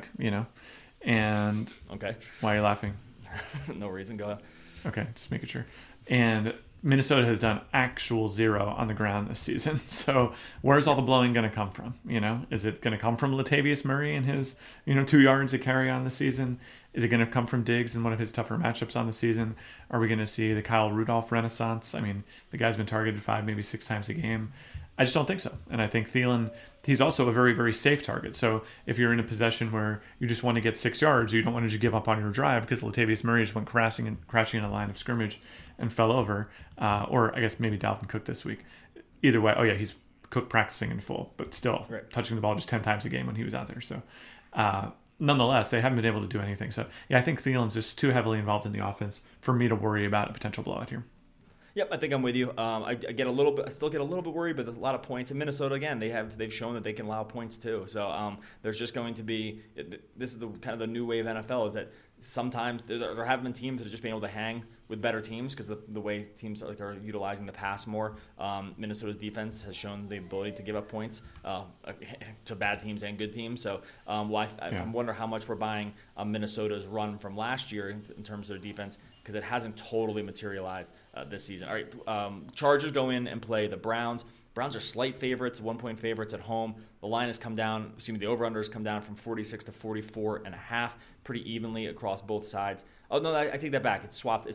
And okay, why are you laughing? No reason. Go ahead. Okay, just making sure. And Minnesota has done actual 0 on the ground this season. So where's all the blowing going to come from? Is it going to come from Latavius Murray and his 2 yards to carry on the season? Is it going to come from Diggs in one of his tougher matchups on the season? Are we going to see the Kyle Rudolph renaissance? I mean, the guy's been targeted 5, maybe 6 times a game. I just don't think so. And I think Thielen, he's also a very, very safe target. So if you're in a possession where you just want to get 6 yards, you don't want to just give up on your drive because Latavius Murray just went crashing in a line of scrimmage and fell over. Or I guess maybe Dalvin Cook this week. Either way, he's Cook practicing in full, but still touching the ball just 10 times a game when he was out there. So nonetheless, they haven't been able to do anything. So I think Thielen's just too heavily involved in the offense for me to worry about a potential blowout here. Yep, I think I'm with you. I still get a little bit worried, but there's a lot of points in Minnesota. Again, they've shown that they can allow points too. So there's just going to be this is the kind of the new wave NFL is that sometimes there have been teams that have just been able to hang with better teams because the way teams are utilizing the pass more. Minnesota's defense has shown the ability to give up points to bad teams and good teams. So I wonder how much we're buying Minnesota's run from last year in terms of their defense because it hasn't totally materialized this season. All right, Chargers go in and play the Browns. Browns are slight favorites, 1-point favorites at home. The line has come down, the over-under has come down from 46 to 44.5, pretty evenly across both sides. Oh, no, I take that back. It swapped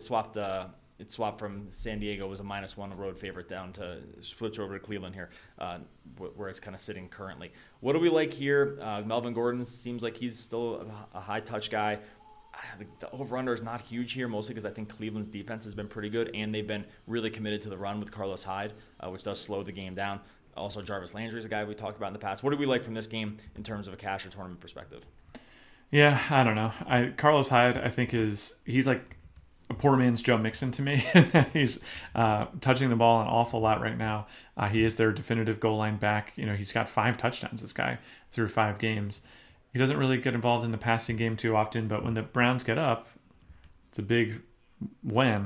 from San Diego was a -1 road favorite down to switch over to Cleveland here, where it's kind of sitting currently. What do we like here? Melvin Gordon seems like he's still a high-touch guy. The over-under is not huge here, mostly because I think Cleveland's defense has been pretty good, and they've been really committed to the run with Carlos Hyde, which does slow the game down. Also, Jarvis Landry is a guy we talked about in the past. What do we like from this game in terms of a cash or tournament perspective? Yeah, I don't know. Carlos Hyde, I think he's like a poor man's Joe Mixon to me. He's touching the ball an awful lot right now. He is their definitive goal line back. He's got 5 touchdowns, this guy, through 5 games. He doesn't really get involved in the passing game too often, but when the Browns get up, it's a big when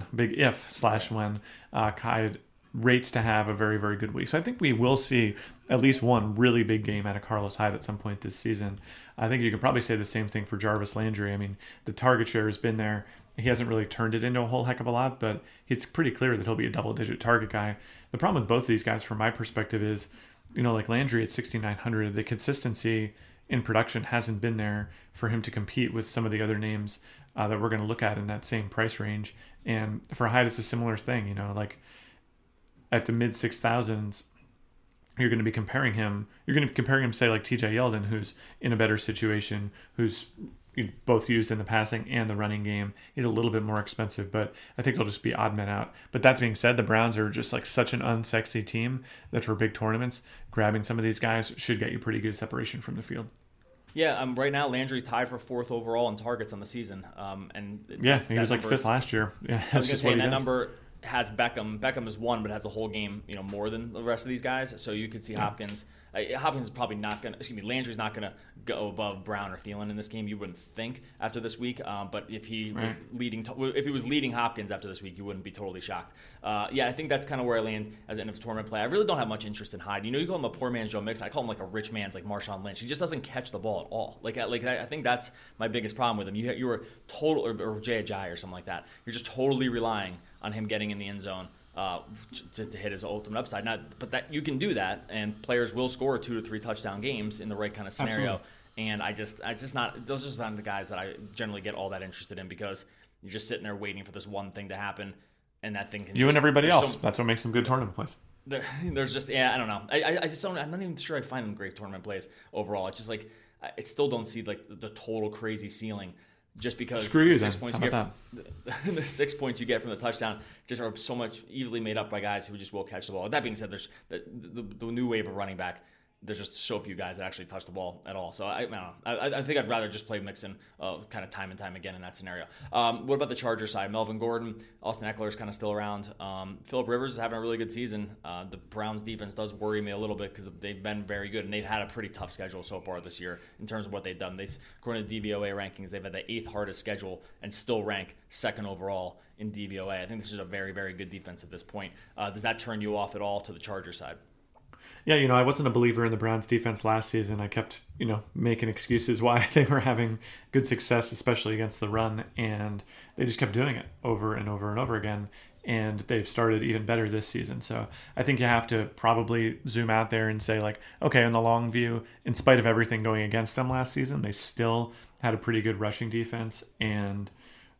Hyde rates to have a very, very good week. So I think we will see at least one really big game out of Carlos Hyde at some point this season. I think you could probably say the same thing for Jarvis Landry. I mean, the target share has been there. He hasn't really turned it into a whole heck of a lot, but it's pretty clear that he'll be a double-digit target guy. The problem with both of these guys, from my perspective, is, like Landry at 6,900, the consistency in production hasn't been there for him to compete with some of the other names that we're going to look at in that same price range. And for Hyde, it's a similar thing, like at the mid 6,000s, you're going to be comparing him. You're going to be comparing him, say, like TJ Yeldon, who's in a better situation, who's both used in the passing and the running game. He's a little bit more expensive, but I think they'll just be odd men out. But that being said, the Browns are just like such an unsexy team that for big tournaments, grabbing some of these guys should get you pretty good separation from the field. Yeah, right now Landry tied for 4th overall in targets on the season. He was like 5th last year. Yeah, I was going to say that number has Beckham. Beckham is one, but has a whole game, more than the rest of these guys. So you could see Hopkins. Hopkins is probably not going to. Landry's not going to go above Brown or Thielen in this game. You wouldn't think after this week. But if he was leading Hopkins after this week, you wouldn't be totally shocked. I think that's kind of where I land as an end of tournament play. I really don't have much interest in Hyde. You call him a poor man's Joe Mixon. I call him like a rich man's like Marshawn Lynch. He just doesn't catch the ball at all. I think that's my biggest problem with him. You were total or Jay Ajayi or something like that. You're just totally relying on him getting in the end zone. Just to hit his ultimate upside. But that you can do that, and players will score 2 to 3 touchdown games in the right kind of scenario. Absolutely. And those just aren't the guys that I generally get all that interested in, because you're just sitting there waiting for this one thing to happen, and that thing can. And everybody else. That's what makes them good tournament plays. There's just I don't know. I just don't. I'm not even sure I find them great tournament plays overall. It's just like I still don't see like the total crazy ceiling. Just because the 6 points you get from the touchdown just are so much easily made up by guys who just will catch the ball. That being said, there's the new wave of running back. There's just so few guys that actually touch the ball at all. So I don't know. I think I'd rather just play Mixon kind of time and time again in that scenario. What about the Chargers side? Melvin Gordon, Austin Eckler is kind of still around. Phillip Rivers is having a really good season. The Browns defense does worry me a little bit because they've been very good, and they've had a pretty tough schedule so far this year in terms of what they've done. According to DVOA rankings, they've had the 8th hardest schedule and still rank 2nd overall in DVOA. I think this is a very, very good defense at this point. Does that turn you off at all to the Chargers side? Yeah, I wasn't a believer in the Browns defense last season. I kept, making excuses why they were having good success, especially against the run, and they just kept doing it over and over and over again, and they've started even better this season. So I think you have to probably zoom out there and say, like, okay, in the long view, in spite of everything going against them last season, they still had a pretty good rushing defense, and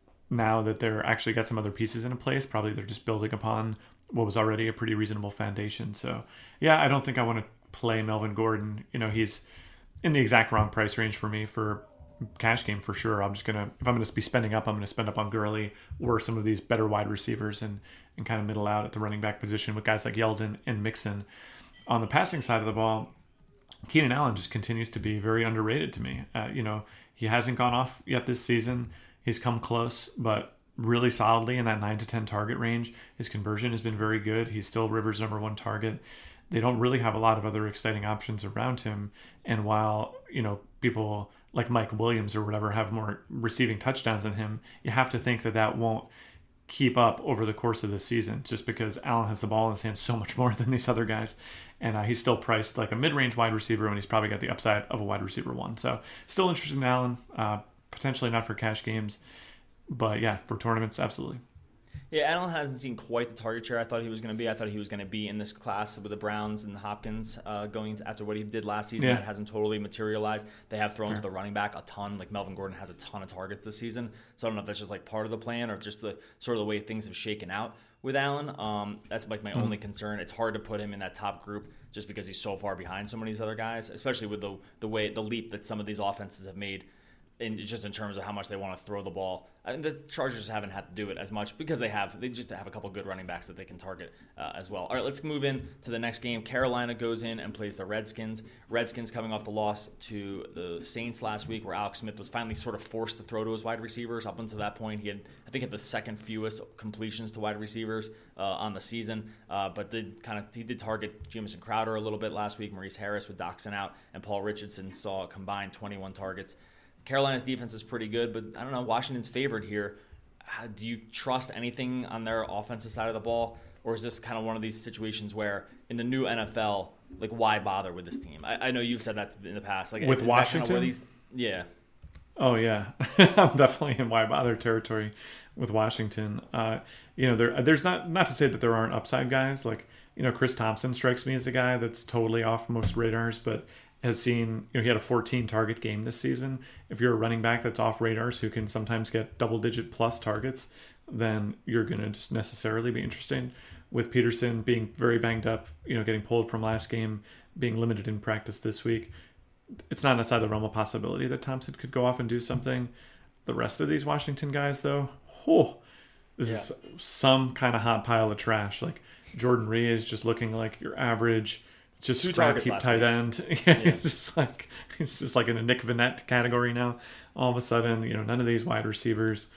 now that they're actually got some other pieces in place, probably they're just building upon what was already a pretty reasonable foundation. So, I don't think I want to play Melvin Gordon. He's in the exact wrong price range for me for cash game for sure. If I'm going to be spending up, I'm going to spend up on Gurley or some of these better wide receivers and kind of middle out at the running back position with guys like Yeldon and Mixon. On the passing side of the ball, Keenan Allen just continues to be very underrated to me. He hasn't gone off yet this season. He's come close, but really solidly in that 9 to 10 target range. His conversion has been very good. He's still Rivers' number 1 target. They don't really have a lot of other exciting options around him. And while, people like Mike Williams or whatever have more receiving touchdowns than him, you have to think that won't keep up over the course of the season, just because Allen has the ball in his hands so much more than these other guys. And he's still priced like a mid-range wide receiver when he's probably got the upside of a wide receiver 1. So still interested in Allen, potentially not for cash games. But for tournaments, absolutely. Yeah, Allen hasn't seen quite the target share I thought he was going to be. I thought he was going to be in this class with the Browns and the Hopkins going after what he did last season. That hasn't totally materialized. They have thrown to the running back a ton. Like Melvin Gordon has a ton of targets this season. So I don't know if that's just like part of the plan or just the sort of the way things have shaken out with Allen. That's like my only concern. It's hard to put him in that top group just because he's so far behind so many of these other guys, especially with the leap that some of these offenses have made. In terms of how much they want to throw the ball. The Chargers haven't had to do it as much because they just have a couple good running backs that they can target as well. All right, let's move in to the next game. Carolina goes in and plays the Redskins. Redskins coming off the loss to the Saints last week, where Alex Smith was finally sort of forced to throw to his wide receivers. Up until that point, he had the second fewest completions to wide receivers on the season, but he did target Jamison Crowder a little bit last week. Maurice Harris with Doxson out, and Paul Richardson saw a combined 21 targets. Carolina's defense is pretty good, but I don't know. Washington's favored here. Do you trust anything on their offensive side of the ball? Or is this kind of one of these situations where in the new NFL, like, why bother with this team? I know you've said that in the past. Like, with Washington? Oh, yeah. I'm definitely in why bother territory with Washington. There's not to say that there aren't upside guys. Like, Chris Thompson strikes me as a guy that's totally off most radars, but has seen, he had a 14 target game this season. If you're a running back that's off radars who can sometimes get double-digit plus targets, then you're going to just necessarily be interested. With Peterson being very banged up, getting pulled from last game, being limited in practice this week, it's not outside the realm of possibility that Thompson could go off and do something. The rest of these Washington guys, though, this is some kind of hot pile of trash. Like, Jordan Reed is just looking like your average, just scrap heap tight end. He's just like in a Nick Vannett category now. All of a sudden, none of these wide receivers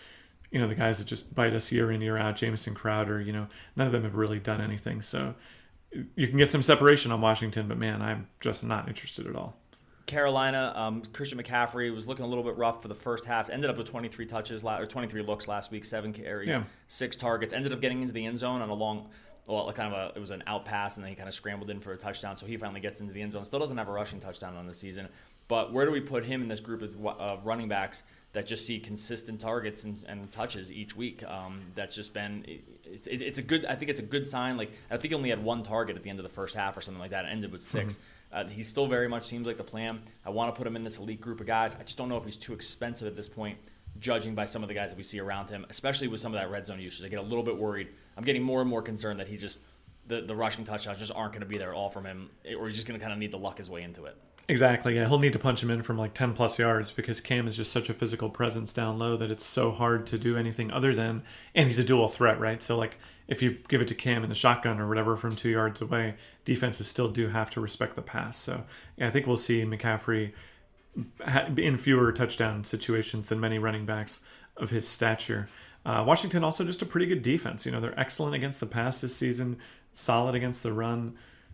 the guys that just bite us year in, year out, Jamison Crowder, none of them have really done anything. So you can get some separation on Washington, but man, I'm just not interested at all. Carolina, Christian McCaffrey was looking a little bit rough for the first half. Ended up with 23 touches or 23 looks last week, 7 carries, 6 targets. Ended up getting into the end zone on a long, it was an out pass, and then he kind of scrambled in for a touchdown. So he finally gets into the end zone. Still doesn't have a rushing touchdown on the season. But where do we put him in this group of running backs that just see consistent targets and touches each week? That's just been it's a good. I think it's a good sign. Like, I think he only had 1 target at the end of the first half or something like that. It ended with 6. Mm-hmm. He still very much seems like the plan. I want to put him in this elite group of guys. I just don't know if he's too expensive at this point, judging by some of the guys that we see around him, especially with some of that red zone usage. I get a little bit worried. I'm getting more and more concerned that he just the rushing touchdowns just aren't going to be there all from him, or he's just going to kind of need to luck his way into it. Exactly. Yeah, he'll need to punch him in from like 10 plus yards because Cam is just such a physical presence down low that it's so hard to do anything other than, and he's a dual threat, right? So like if you give it to Cam in the shotgun or whatever from 2 yards away, defenses still do have to respect the pass. So yeah, I think we'll see McCaffrey in fewer touchdown situations than many running backs of his stature. Washington also just a pretty good defense. They're excellent against the pass this season, solid against the run.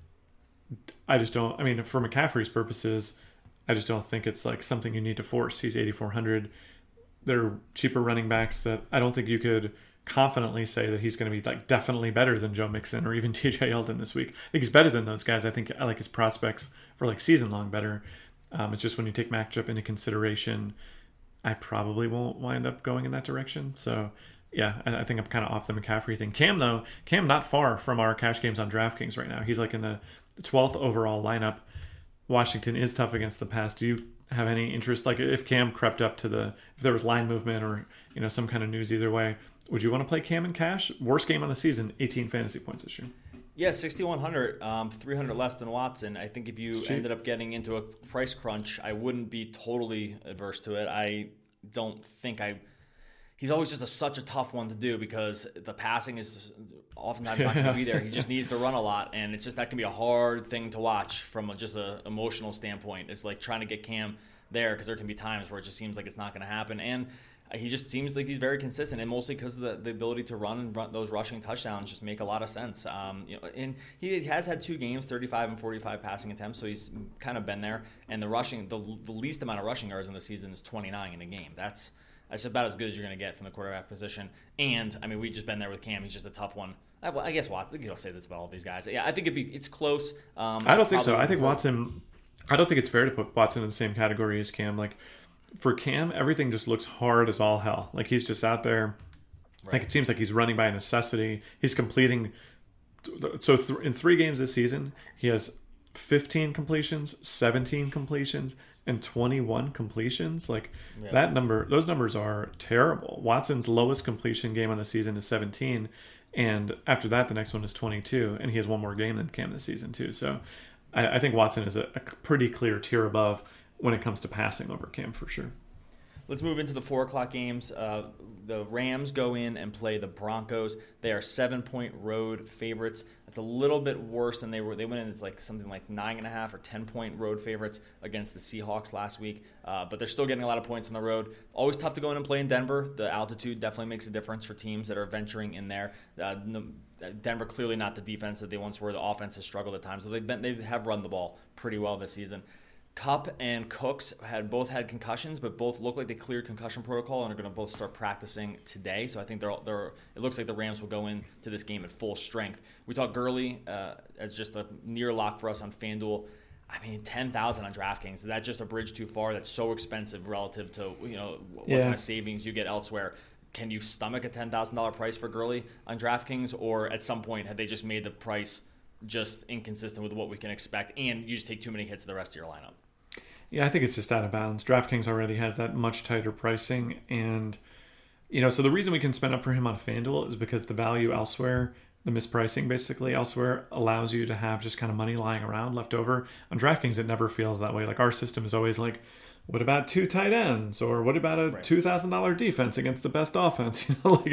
For McCaffrey's purposes, I just don't think it's like something you need to force. He's 8,400. They're cheaper running backs that I don't think you could confidently say that he's going to be like definitely better than Joe Mixon or even TJ Yeldon this week. I think he's better than those guys. I think I like his prospects for like season long better. It's just when you take matchup into consideration, I probably won't wind up going in that direction. So yeah, I think I'm kind of off the McCaffrey thing. Cam not far from our cash games on DraftKings right now. He's like in the 12th overall lineup. Washington is tough against the pass. Do you have any interest? Like if Cam crept up to if there was line movement or some kind of news either way, would you want to play Cam in cash? Worst game on the season, 18 fantasy points this year. Yeah, 6,100, 300 less than Watson. I think if you ended up getting into a price crunch, I wouldn't be totally adverse to it. I don't think he's always just such a tough one to do because the passing is oftentimes not going to be there. He just needs to run a lot, and it's just that can be a hard thing to watch from just an emotional standpoint. It's like trying to get Cam there because there can be times where it just seems like it's not going to happen. And he just seems like he's very consistent, and mostly because of the ability to run those rushing touchdowns just make a lot of sense. And he has had 2 games, 35 and 45 passing attempts, so he's kind of been there. And the rushing, the least amount of rushing yards in the season is 29 in a game. That's about as good as you're going to get from the quarterback position. And we've just been there with Cam. He's just a tough one. I guess Watson. I'll say this about all these guys. Yeah, I think it's close. I don't think so. I think Watson. I don't think it's fair to put Watson in the same category as Cam. Like for Cam, everything just looks hard as all hell. Like he's just out there. Right. Like it seems like he's running by necessity. He's completing. So in 3 games this season, he has 15 completions, 17 completions, and 21 completions. Like those numbers are terrible. Watson's lowest completion game on the season is 17, and after that the next one is 22, and he has one more game than Cam this season too. So I think Watson is a pretty clear tier above when it comes to passing over Cam for sure. Let's move into the 4 o'clock games. The Rams go in and play the Broncos. They are 7-point road favorites. That's a little bit worse than they were. They went in as like something like 9.5 or 10-point road favorites against the Seahawks last week. But they're still getting a lot of points on the road. Always tough to go in and play in Denver. The altitude definitely makes a difference for teams that are venturing in there. Denver clearly not the defense that they once were. The offense has struggled at times. So they have run the ball pretty well this season. Kupp and Cooks both had concussions, but both look like they cleared concussion protocol and are going to both start practicing today. So I think it looks like the Rams will go into this game at full strength. We talked Gurley as just a near lock for us on FanDuel. $10,000 on DraftKings. Is that just a bridge too far? That's so expensive relative to what kind of savings you get elsewhere. Can you stomach a $10,000 price for Gurley on DraftKings, or at some point had they just made the price just inconsistent with what we can expect, and you just take too many hits to the rest of your lineup? Yeah, I think it's just out of bounds. DraftKings already has that much tighter pricing, and so the reason we can spend up for him on FanDuel is because the value elsewhere, the mispricing basically elsewhere, allows you to have just kind of money lying around left over. On DraftKings, it never feels that way. Like our system is always like, what about 2 tight ends, or what about a $2,000 defense against the best offense?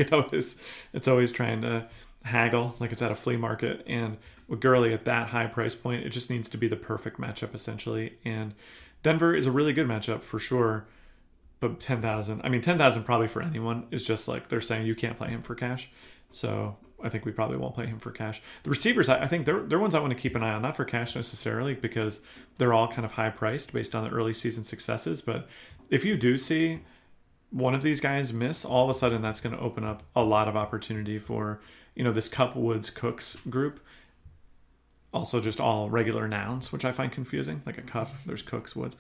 It's always trying to haggle like it's at a flea market. And with Gurley at that high price point, it just needs to be the perfect matchup essentially. And Denver is a really good matchup for sure, but 10,000. I mean, 10,000 probably for anyone is just like they're saying you can't play him for cash. So I think we probably won't play him for cash. The receivers, I think they're ones I want to keep an eye on, not for cash necessarily, because they're all kind of high priced based on the early season successes. But if you do see one of these guys miss, all of a sudden that's going to open up a lot of opportunity for, this Kupp, Woods, Cooks group. Also just all regular nouns, which I find confusing. Like a Kupp, there's Cooks, Woods.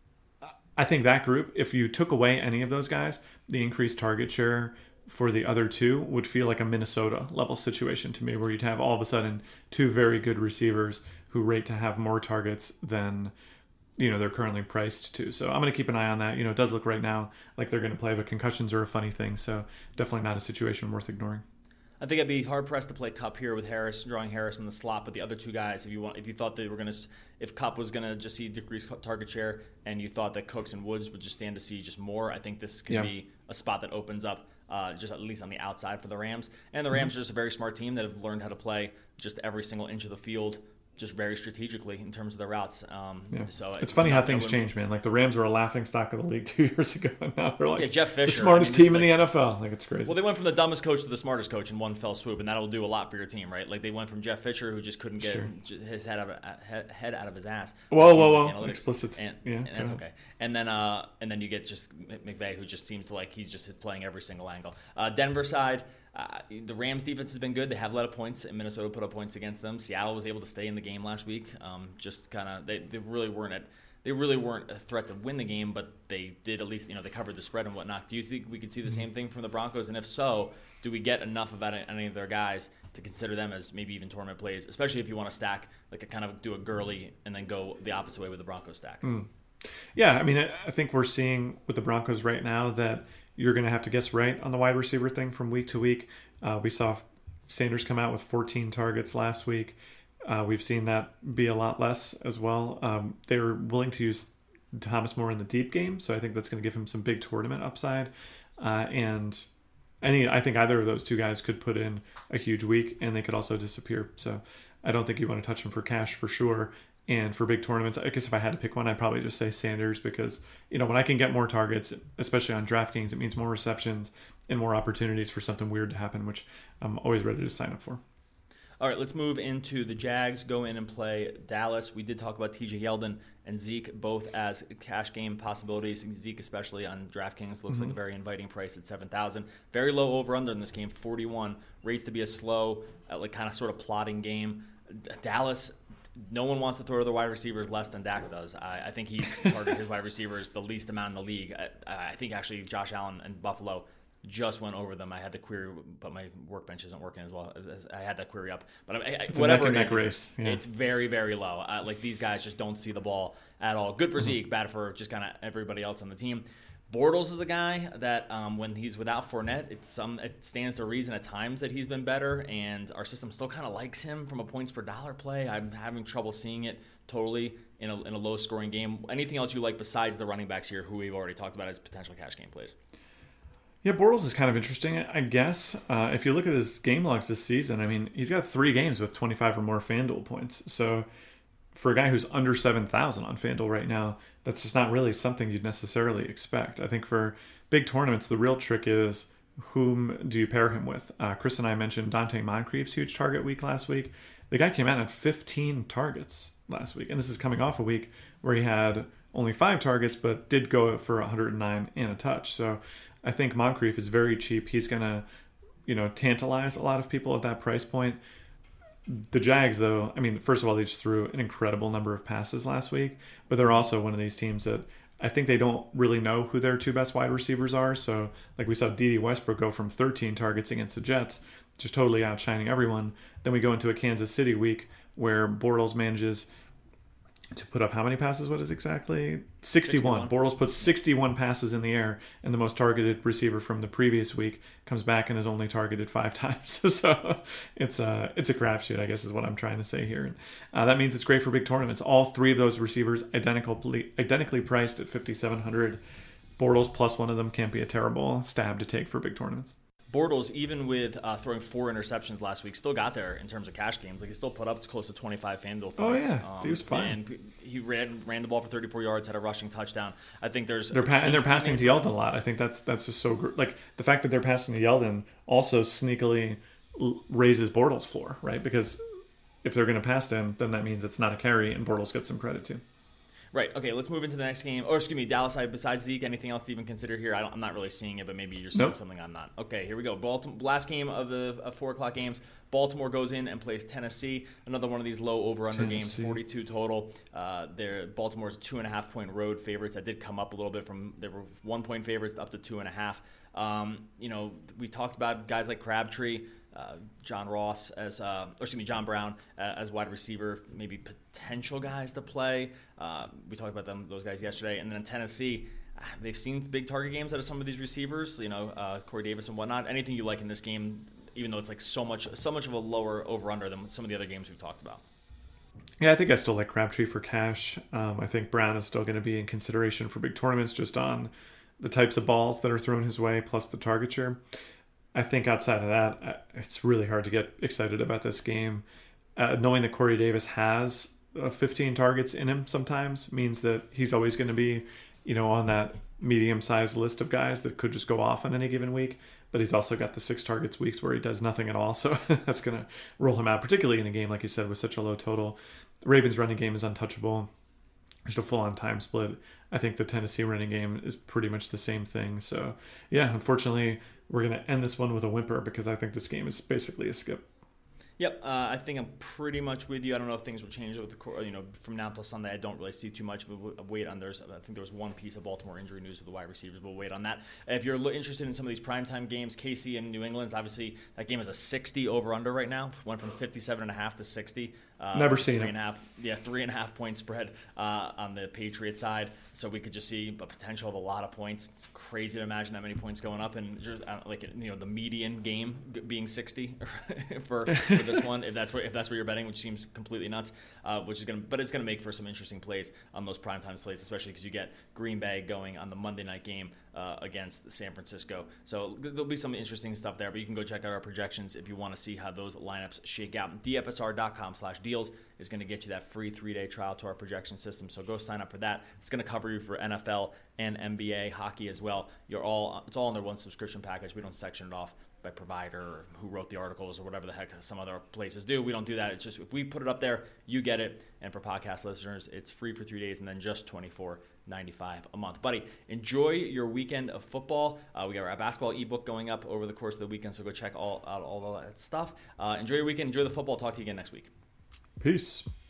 I think that group, if you took away any of those guys, the increased target share for the other two would feel like a Minnesota level situation to me, where you'd have all of a sudden two very good receivers who rate to have more targets than they're currently priced to. So I'm going to keep an eye on that. It does look right now like they're going to play, but concussions are a funny thing, so definitely not a situation worth ignoring. I think I'd be hard pressed to play Kupp here with Harris, drawing Harris in the slot. But the other two guys, if you thought they were going to, if Kupp was going to just see decreased target share, and you thought that Cooks and Woods would just stand to see just more, I think this could be a spot that opens up just at least on the outside for the Rams. And the Rams are just a very smart team that have learned how to play just every single inch of the field, just very strategically in terms of their routes. So it's funny how things change, man. Like the Rams were a laughing stock of the league 2 years ago, and now they're like Jeff Fisher, the smartest team in the NFL. Like it's crazy. Well, they went from the dumbest coach to the smartest coach in one fell swoop, and that'll do a lot for your team, right? Like they went from Jeff Fisher, who just couldn't get his head out of his ass. Whoa! Explicit. And that's okay. And then you get just McVay, who just seems like he's just playing every single angle. Denver side. The Rams defense has been good. They have let up points, and Minnesota put up points against them. Seattle was able to stay in the game last week. Just kind of they really weren't a threat to win the game, but they did at least they covered the spread and whatnot. Do you think we could see the same thing from the Broncos? And if so, do we get enough of any of their guys to consider them as maybe even tournament plays, especially if you want to stack like a kind of do a Gurley and then go the opposite way with the Broncos stack? Yeah, I mean, I think we're seeing with the Broncos right now that you're going to have to guess right on the wide receiver thing from week to week. We saw Sanders come out with 14 targets last week. We've seen that be a lot less as well. They were willing to use Thomas more in the deep game, so I think that's going to give him some big tournament upside. And I think either of those two guys could put in a huge week, and they could also disappear. So I don't think you want to touch them for cash for sure. And for big tournaments, I guess if I had to pick one, I'd probably just say Sanders, because when I can get more targets, especially on DraftKings, it means more receptions and more opportunities for something weird to happen, which I'm always ready to sign up for. All right, let's move into the Jags. Go in and play Dallas. We did talk about TJ Yeldon and Zeke both as cash game possibilities. Zeke, especially on DraftKings, looks like a very inviting price at $7,000. Very low over/under in this game, 41. Rates to be a slow, like kind of sort of plodding game. Dallas. No one wants to throw to the wide receivers less than Dak does. I think he's targeted his wide receivers the least amount in the league. I think actually Josh Allen and Buffalo just went over them. I had the query, but my workbench isn't working as well. I had that query up, but whatever it is, it's very, very low. Like these guys just don't see the ball at all. Good for Zeke, bad for just kind of everybody else on the team. Bortles is a guy that when he's without Fournette, it stands to reason at times that he's been better, and our system still kind of likes him from a points per dollar play. I'm having trouble seeing it totally in a low scoring game. Anything else you like besides the running backs here, who we've already talked about as potential cash game plays? Yeah, Bortles is kind of interesting, I guess. If you look at his game logs this season, I mean, he's got 3 games with 25 or more FanDuel points. So for a guy who's under 7,000 on FanDuel right now, that's just not really something you'd necessarily expect. I think for big tournaments, the real trick is whom do you pair him with? Chris and I mentioned Dante Moncrief's huge target week last week. The guy came out at 15 targets last week, and this is coming off a week where he had only 5 targets, but did go for 109 and a touch. So I think Moncrief is very cheap. He's going to, tantalize a lot of people at that price point. The Jags, though, I mean, first of all, they just threw an incredible number of passes last week, but they're also one of these teams that I think they don't really know who their 2 best wide receivers are. So, like we saw Dede Westbrook go from 13 targets against the Jets, just totally outshining everyone. Then we go into a Kansas City week where Bortles manages to put up how many passes? What is exactly? 61. Bortles puts 61 passes in the air, and the most targeted receiver from the previous week comes back and is only targeted 5 times. So it's a crapshoot, I guess is what I'm trying to say here. That means it's great for big tournaments. All 3 of those receivers identically priced at $5,700. Bortles plus one of them can't be a terrible stab to take for big tournaments. Bortles, even with throwing 4 interceptions last week, still got there in terms of cash games. Like, he still put up close to 25 FanDuel points. Oh, yeah. He was fine. And he ran the ball for 34 yards, had a rushing touchdown. I think there's... They're passing to Yeldon a lot. I think that's just so good. Like, the fact that they're passing to Yeldon also sneakily raises Bortles' floor, right? Because if they're going to pass to him, then that means it's not a carry, and Bortles gets some credit too. Right. Okay, let's move into the next game. Or, excuse me, Dallas side, besides Zeke, anything else to even consider here? I'm not really seeing it, but maybe you're seeing something I'm not. Okay, here we go. Last game of the 4 o'clock games. Baltimore goes in and plays Tennessee. Another one of these low over-under games, 42 total. Baltimore's 2.5-point road favorites. That did come up a little bit from, they were 1-point favorites up to 2.5. We talked about guys like Crabtree, John Brown as wide receiver, maybe potential guys to play. We talked about those guys yesterday. And then in Tennessee, they've seen big target games out of some of these receivers, Corey Davis and whatnot. Anything you like in this game, even though it's like so much of a lower over-under than some of the other games we've talked about? Yeah, I think I still like Crabtree for cash. I think Brown is still going to be in consideration for big tournaments just on the types of balls that are thrown his way, plus the target share. I think outside of that, it's really hard to get excited about this game. Knowing that Corey Davis has 15 targets in him sometimes means that he's always going to be, on that medium-sized list of guys that could just go off on any given week. But he's also got the 6 targets weeks where he does nothing at all. So that's going to roll him out, particularly in a game, like you said, with such a low total. The Ravens running game is untouchable. Just a full-on time split. I think the Tennessee running game is pretty much the same thing. So, yeah, unfortunately, we're going to end this one with a whimper because I think this game is basically a skip. Yep, I think I'm pretty much with you. I don't know if things will change with from now until Sunday. I don't really see too much, but we'll wait on theirs. I think there was one piece of Baltimore injury news with the wide receivers. We'll wait on that. If you're interested in some of these primetime games, KC and New England's obviously that game is a 60 over/under right now. Went from 57.5 to 60. Never seen it. 3.5 point spread on the Patriots side. So we could just see a potential of a lot of points. It's crazy to imagine that many points going up, and the median game being 60 for this one. If that's where you're betting, which seems completely nuts. But it's gonna make for some interesting plays on those primetime slates, especially because you get Green Bay going on the Monday night game against San Francisco. So there'll be some interesting stuff there. But you can go check out our projections if you want to see how those lineups shake out. DFSR.com/deals is going to get you that free 3-day trial to our projection system. So go sign up for that. It's going to cover you for NFL and NBA hockey as well. It's all under one subscription package. We don't section it off by provider or who wrote the articles or whatever the heck some other places do. We don't do that. It's just if we put it up there, you get it. And for podcast listeners, it's free for 3 days and then just $24.95 a month. Buddy, enjoy your weekend of football. We got our basketball ebook going up over the course of the weekend, so go check out all that stuff. Enjoy your weekend. Enjoy the football. Talk to you again next week. Peace.